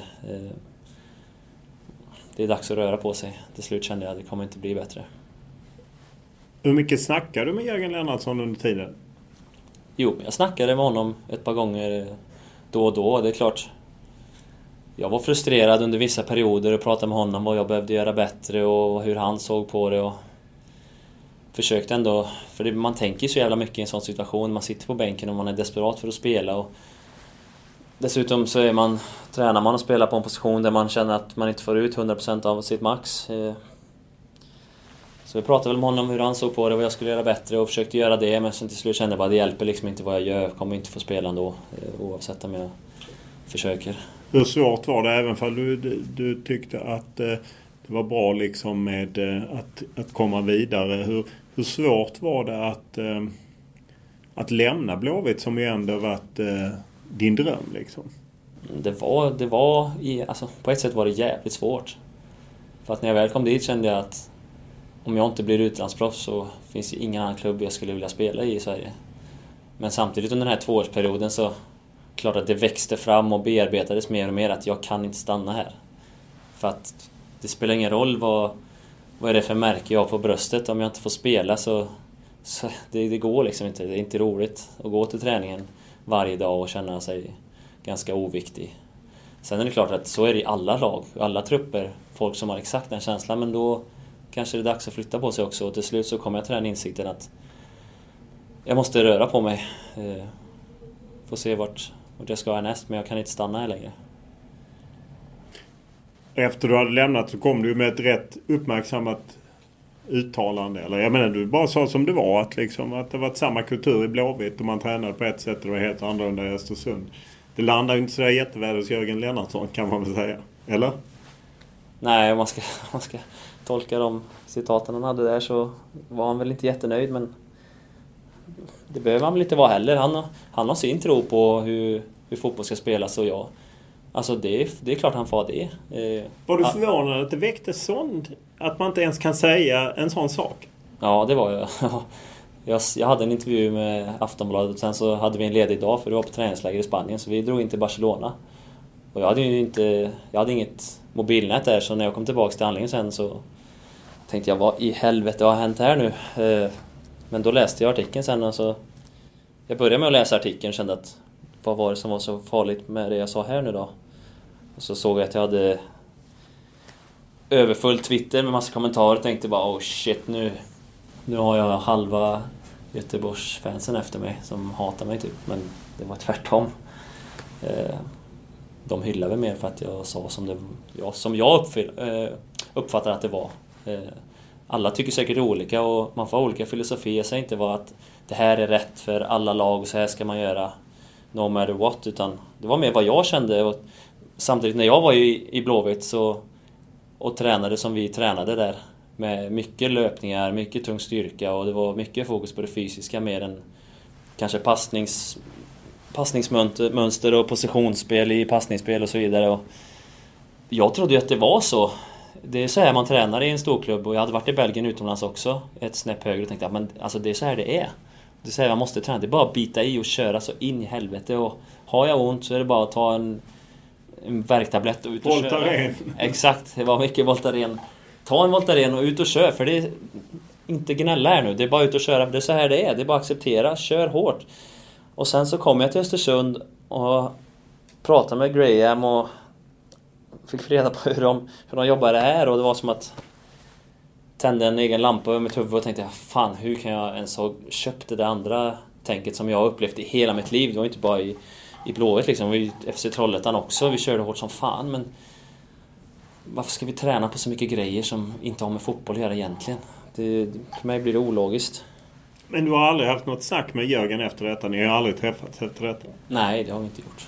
Det är dags att röra på sig. Till slut kände jag att det kommer inte bli bättre. Hur mycket snackar du med Jörgen Lennartsson under tiden? Jo, jag snackade med honom ett par gånger då och då. Det är klart, jag var frustrerad under vissa perioder och pratade med honom vad jag behövde göra bättre och hur han såg på det. Och försökte ändå, för man tänker så jävla mycket i en sån situation. Man sitter på bänken och man är desperat för att spela. Och dessutom så tränar man och spelar på en position där man känner att man inte får ut 100% av sitt max. Så vi pratade väl med honom hur han såg på det, vad jag skulle göra bättre och försökte göra det. Men sen till slut kände jag bara att det hjälper liksom inte vad jag gör. Jag kommer inte få spela ändå, oavsett om jag försöker. Hur svårt var det, även för du tyckte att det var bra liksom med att komma vidare? Hur svårt var det att lämna Blåvitt som ju ändå varit din dröm liksom? Det var alltså, på ett sätt var det jävligt svårt. För att när jag väl kom dit kände jag att om jag inte blir utlandsproffs så finns det ingen annan klubb jag skulle vilja spela i Sverige. Men samtidigt under den här 2-årsperioden så klart att det växte fram och bearbetades mer och mer att jag kan inte stanna här. För att det spelar ingen roll vad är det för märke jag har på bröstet. Om jag inte får spela så det går liksom inte. Det är inte roligt att gå till träningen varje dag och känna sig ganska oviktig. Sen är det klart att så är det i alla lag, alla trupper, folk som har exakt den känslan. Men då kanske det är dags att flytta på sig också. Och till slut så kommer jag till den insikten att jag måste röra på mig. Får se vart jag ska härnäst, men jag kan inte stanna här längre. Efter du hade lämnat så kom du med ett rätt uppmärksammat uttalande. Eller jag menar, du bara sa som det var. Att det var samma kultur i Blåvitt och man tränade på ett sätt och det var helt annorlunda i Östersund. Det landar ju inte så jätteväl hos Jörgen Lennartsson, kan man väl säga. Eller? Nej, om man ska tolka de citaten han hade där så var han väl inte jättenöjd, men det behöver han väl inte vara heller. Han har sin tro på hur fotboll ska spelas och jag. Alltså det är klart han får det. Var du förvånad att det väckte sånt? Att man inte ens kan säga en sån sak? Ja, det var jag. Jag hade en intervju med Aftonbladet och sen så hade vi en ledig dag för det var på träningsläger i Spanien. Så vi drog in till Barcelona. Och jag hade inget mobilnät där, så när jag kom tillbaka till handlingen sen så tänkte jag, vad i helvete har hänt här nu? Men då läste jag artikeln sen och så jag började med att läsa artikeln och kände att vad var det som var så farligt med det jag sa här nu då? Och så såg jag att jag hade överfullt Twitter med massa kommentarer och tänkte bara, oh shit, nu har jag halva Göteborgsfansen efter mig som hatar mig typ. Men det var tvärtom. De hyllar väl mer för att jag sa som jag uppfattar att det var. Alla tycker säkert olika och man får olika filosofi. Jag säger inte bara att det här är rätt för alla lag och så här ska man göra no matter what, utan det var mer vad jag kände. Och samtidigt när jag var i Blåvitt och tränade som vi tränade där med mycket löpningar, mycket tung styrka och det var mycket fokus på det fysiska mer än kanske passningsmönster och positionsspel i passningsspel och så vidare. Och jag trodde ju att det var så. Det är så här man tränar i en storklubb och jag hade varit i Belgien utomlands också ett snäpp högre och tänkte att men, alltså, det är så här det är. Det är så här man måste träna. Det är bara att bita i och köra så in i helvete. Och har jag ont så är det bara att ta en värktablett och ut och Voltaren. köra. Exakt, det var mycket Voltaren. Ta en Voltaren och ut och kör, för det är inte gnälla här nu. Det är bara ut och köra, för det är så här det är. Det är bara att acceptera, kör hårt. Och sen så kom jag till Östersund och pratade med Graham och fick reda på hur de jobbade här. Och det var som att tände en egen lampa över mitt huvud och tänkte, fan, hur kan jag ens ha köpt det andra tänket som jag har upplevt i hela mitt liv. Det var inte bara i Blåvitt liksom, vi FC Trollhättan också, vi körde hårt som fan, men varför ska vi träna på så mycket grejer som inte har med fotboll att göra egentligen? För mig blir det ologiskt. Men du har aldrig haft något snack med Jörgen efter detta? Ni har aldrig träffats efter detta? Nej, det har vi inte gjort.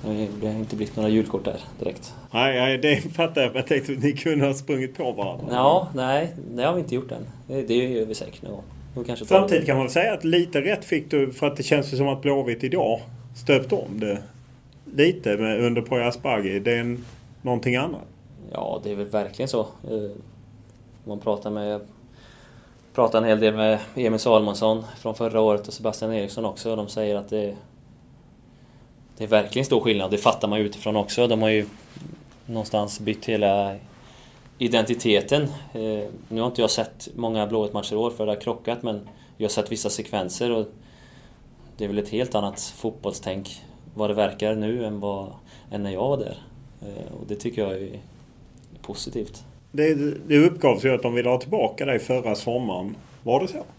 Det har inte blivit några julkort där direkt. Nej, det fattar jag. Jag tänkte att ni kunde ha sprungit på varandra. Ja, nej, det har vi inte gjort än. Det gör vi säkert någon gång. Samtidigt kan man väl säga att lite rätt fick du, för att det känns som att Blåvitt idag stöpt om det lite under Poya Asbaghi. Det är någonting annat. Ja, det är väl verkligen så. Man pratar en hel del med Emil Salomonsson från förra året och Sebastian Eriksson också. De säger att det är verkligen stor skillnad. Det fattar man utifrån också. De har ju någonstans bytt hela identiteten. Nu har inte jag sett många Blåvitt-matcher i år för det har krockat, men jag har sett vissa sekvenser och det är väl ett helt annat fotbollstänk vad det verkar nu än när jag var där. Och det tycker jag är positivt. Det uppgavs ju att de ville ha tillbaka dig förra sommaren. Var det så?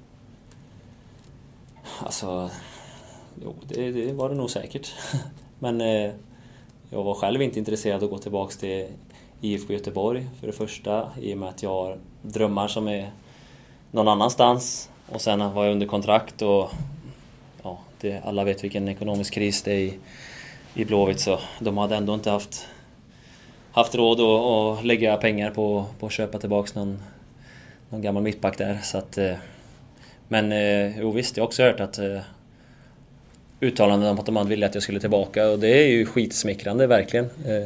Alltså, jo, det var det nog säkert. Men jag var själv inte intresserad att gå tillbaka till IFK Göteborg för det första. I och med att jag har drömmar som är någon annanstans. Och sen var jag under kontrakt och ja, alla vet vilken ekonomisk kris det är i Blåvitt. Så de hade ändå inte haft råd att lägga pengar på att köpa tillbaka någon gammal mittback där. Så att, men visst, jag har också hört att uttalanden om att de ville att jag skulle tillbaka. Och det är ju skitsmickrande verkligen.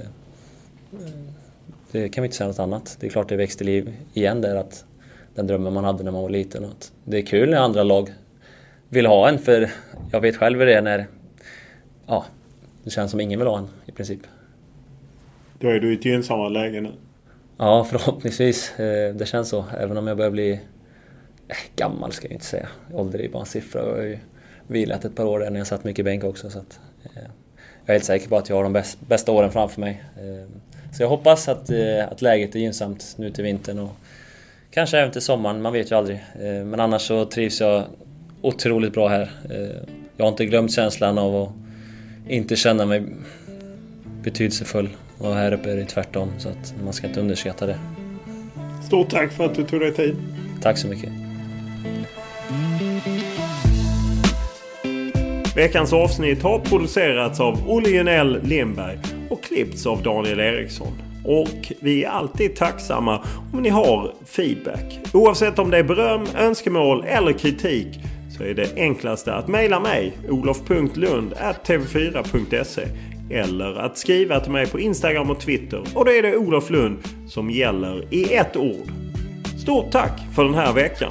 Det kan vi inte säga något annat. Det är klart det växte liv igen där, att den drömmen man hade när man var liten. Att det är kul när andra lag vill ha en, för jag vet själv hur det är när det känns som ingen vill ha en i princip. Då är du i ett gynnsamma läge nu. Ja, förhoppningsvis. Det känns så. Även om jag börjar bli gammal ska jag inte säga. Ålder är bara en siffra. Jag har ju vilat ett par år där när jag satt mycket bänk också. Så att, jag är helt säker på att jag har de bästa åren framför mig. Så jag hoppas att läget är gynnsamt nu till vintern och kanske även till sommaren. Man vet ju aldrig. Men annars så trivs jag otroligt bra här. Jag har inte glömt känslan av att inte känna mig betydelsefull. Och här uppe är det tvärtom, så att man ska inte underskatta det. Stort tack för att du tog dig tid. Tack så mycket. Veckans avsnitt har producerats av Olle Junell Lindberg och klippts av Daniel Eriksson. Och vi är alltid tacksamma om ni har feedback. Oavsett om det är beröm, önskemål eller kritik, så är det enklaste att mejla mig, olof.lund@tv4.se, eller att skriva till mig på Instagram och Twitter. Och då är det Olof Lund som gäller i ett ord. Stort tack för den här veckan.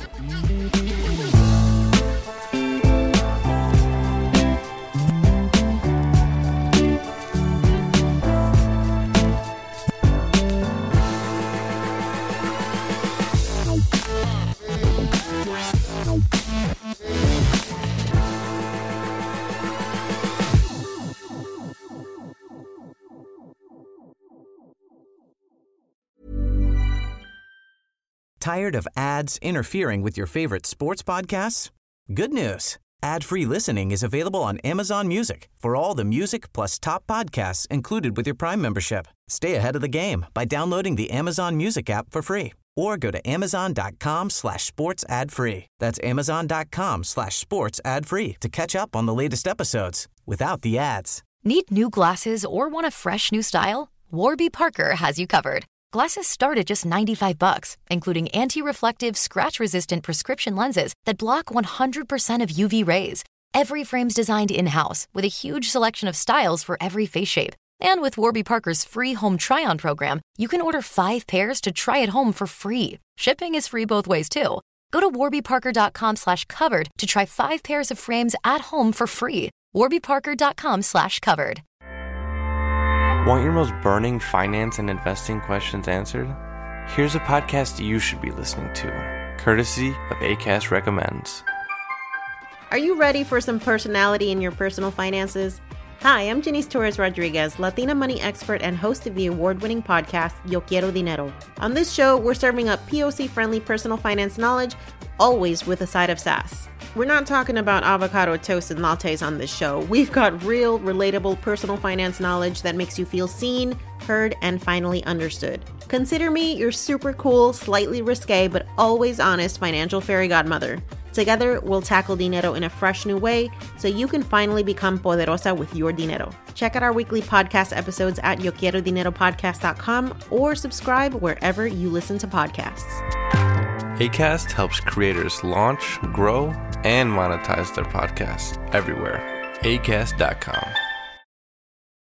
Tired of ads interfering with your favorite sports podcasts? Good news. Ad-free listening is available on Amazon Music for all the music plus top podcasts included with your Prime membership. Stay ahead of the game by downloading the Amazon Music app for free or go to amazon.com/sports ad free. That's amazon.com/sports ad free to catch up on the latest episodes without the ads. Need new glasses or want a fresh new style? Warby Parker has you covered. Glasses start at just $95, including anti-reflective, scratch-resistant prescription lenses that block 100% of UV rays. Every frame's designed in-house with a huge selection of styles for every face shape. And with Warby Parker's free home try-on program, you can order 5 pairs to try at home for free. Shipping is free both ways too. Go to warbyparker.com/covered to try 5 pairs of frames at home for free. warbyparker.com/covered. Want your most burning finance and investing questions answered? Here's a podcast you should be listening to, courtesy of Acast Recommends. Are you ready for some personality in your personal finances? Hi, I'm Janice Torres-Rodriguez, Latina money expert and host of the award-winning podcast, Yo Quiero Dinero. On this show, we're serving up POC-friendly personal finance knowledge, always with a side of sass. We're not talking about avocado toast and lattes on this show. We've got real, relatable personal finance knowledge that makes you feel seen, heard, and finally understood. Consider me your super cool, slightly risque, but always honest financial fairy godmother. Together, we'll tackle dinero in a fresh new way so you can finally become poderosa with your dinero. Check out our weekly podcast episodes at YoQuieroDineroPodcast.com or subscribe wherever you listen to podcasts. Acast helps creators launch, grow, and monetize their podcasts everywhere. Acast.com.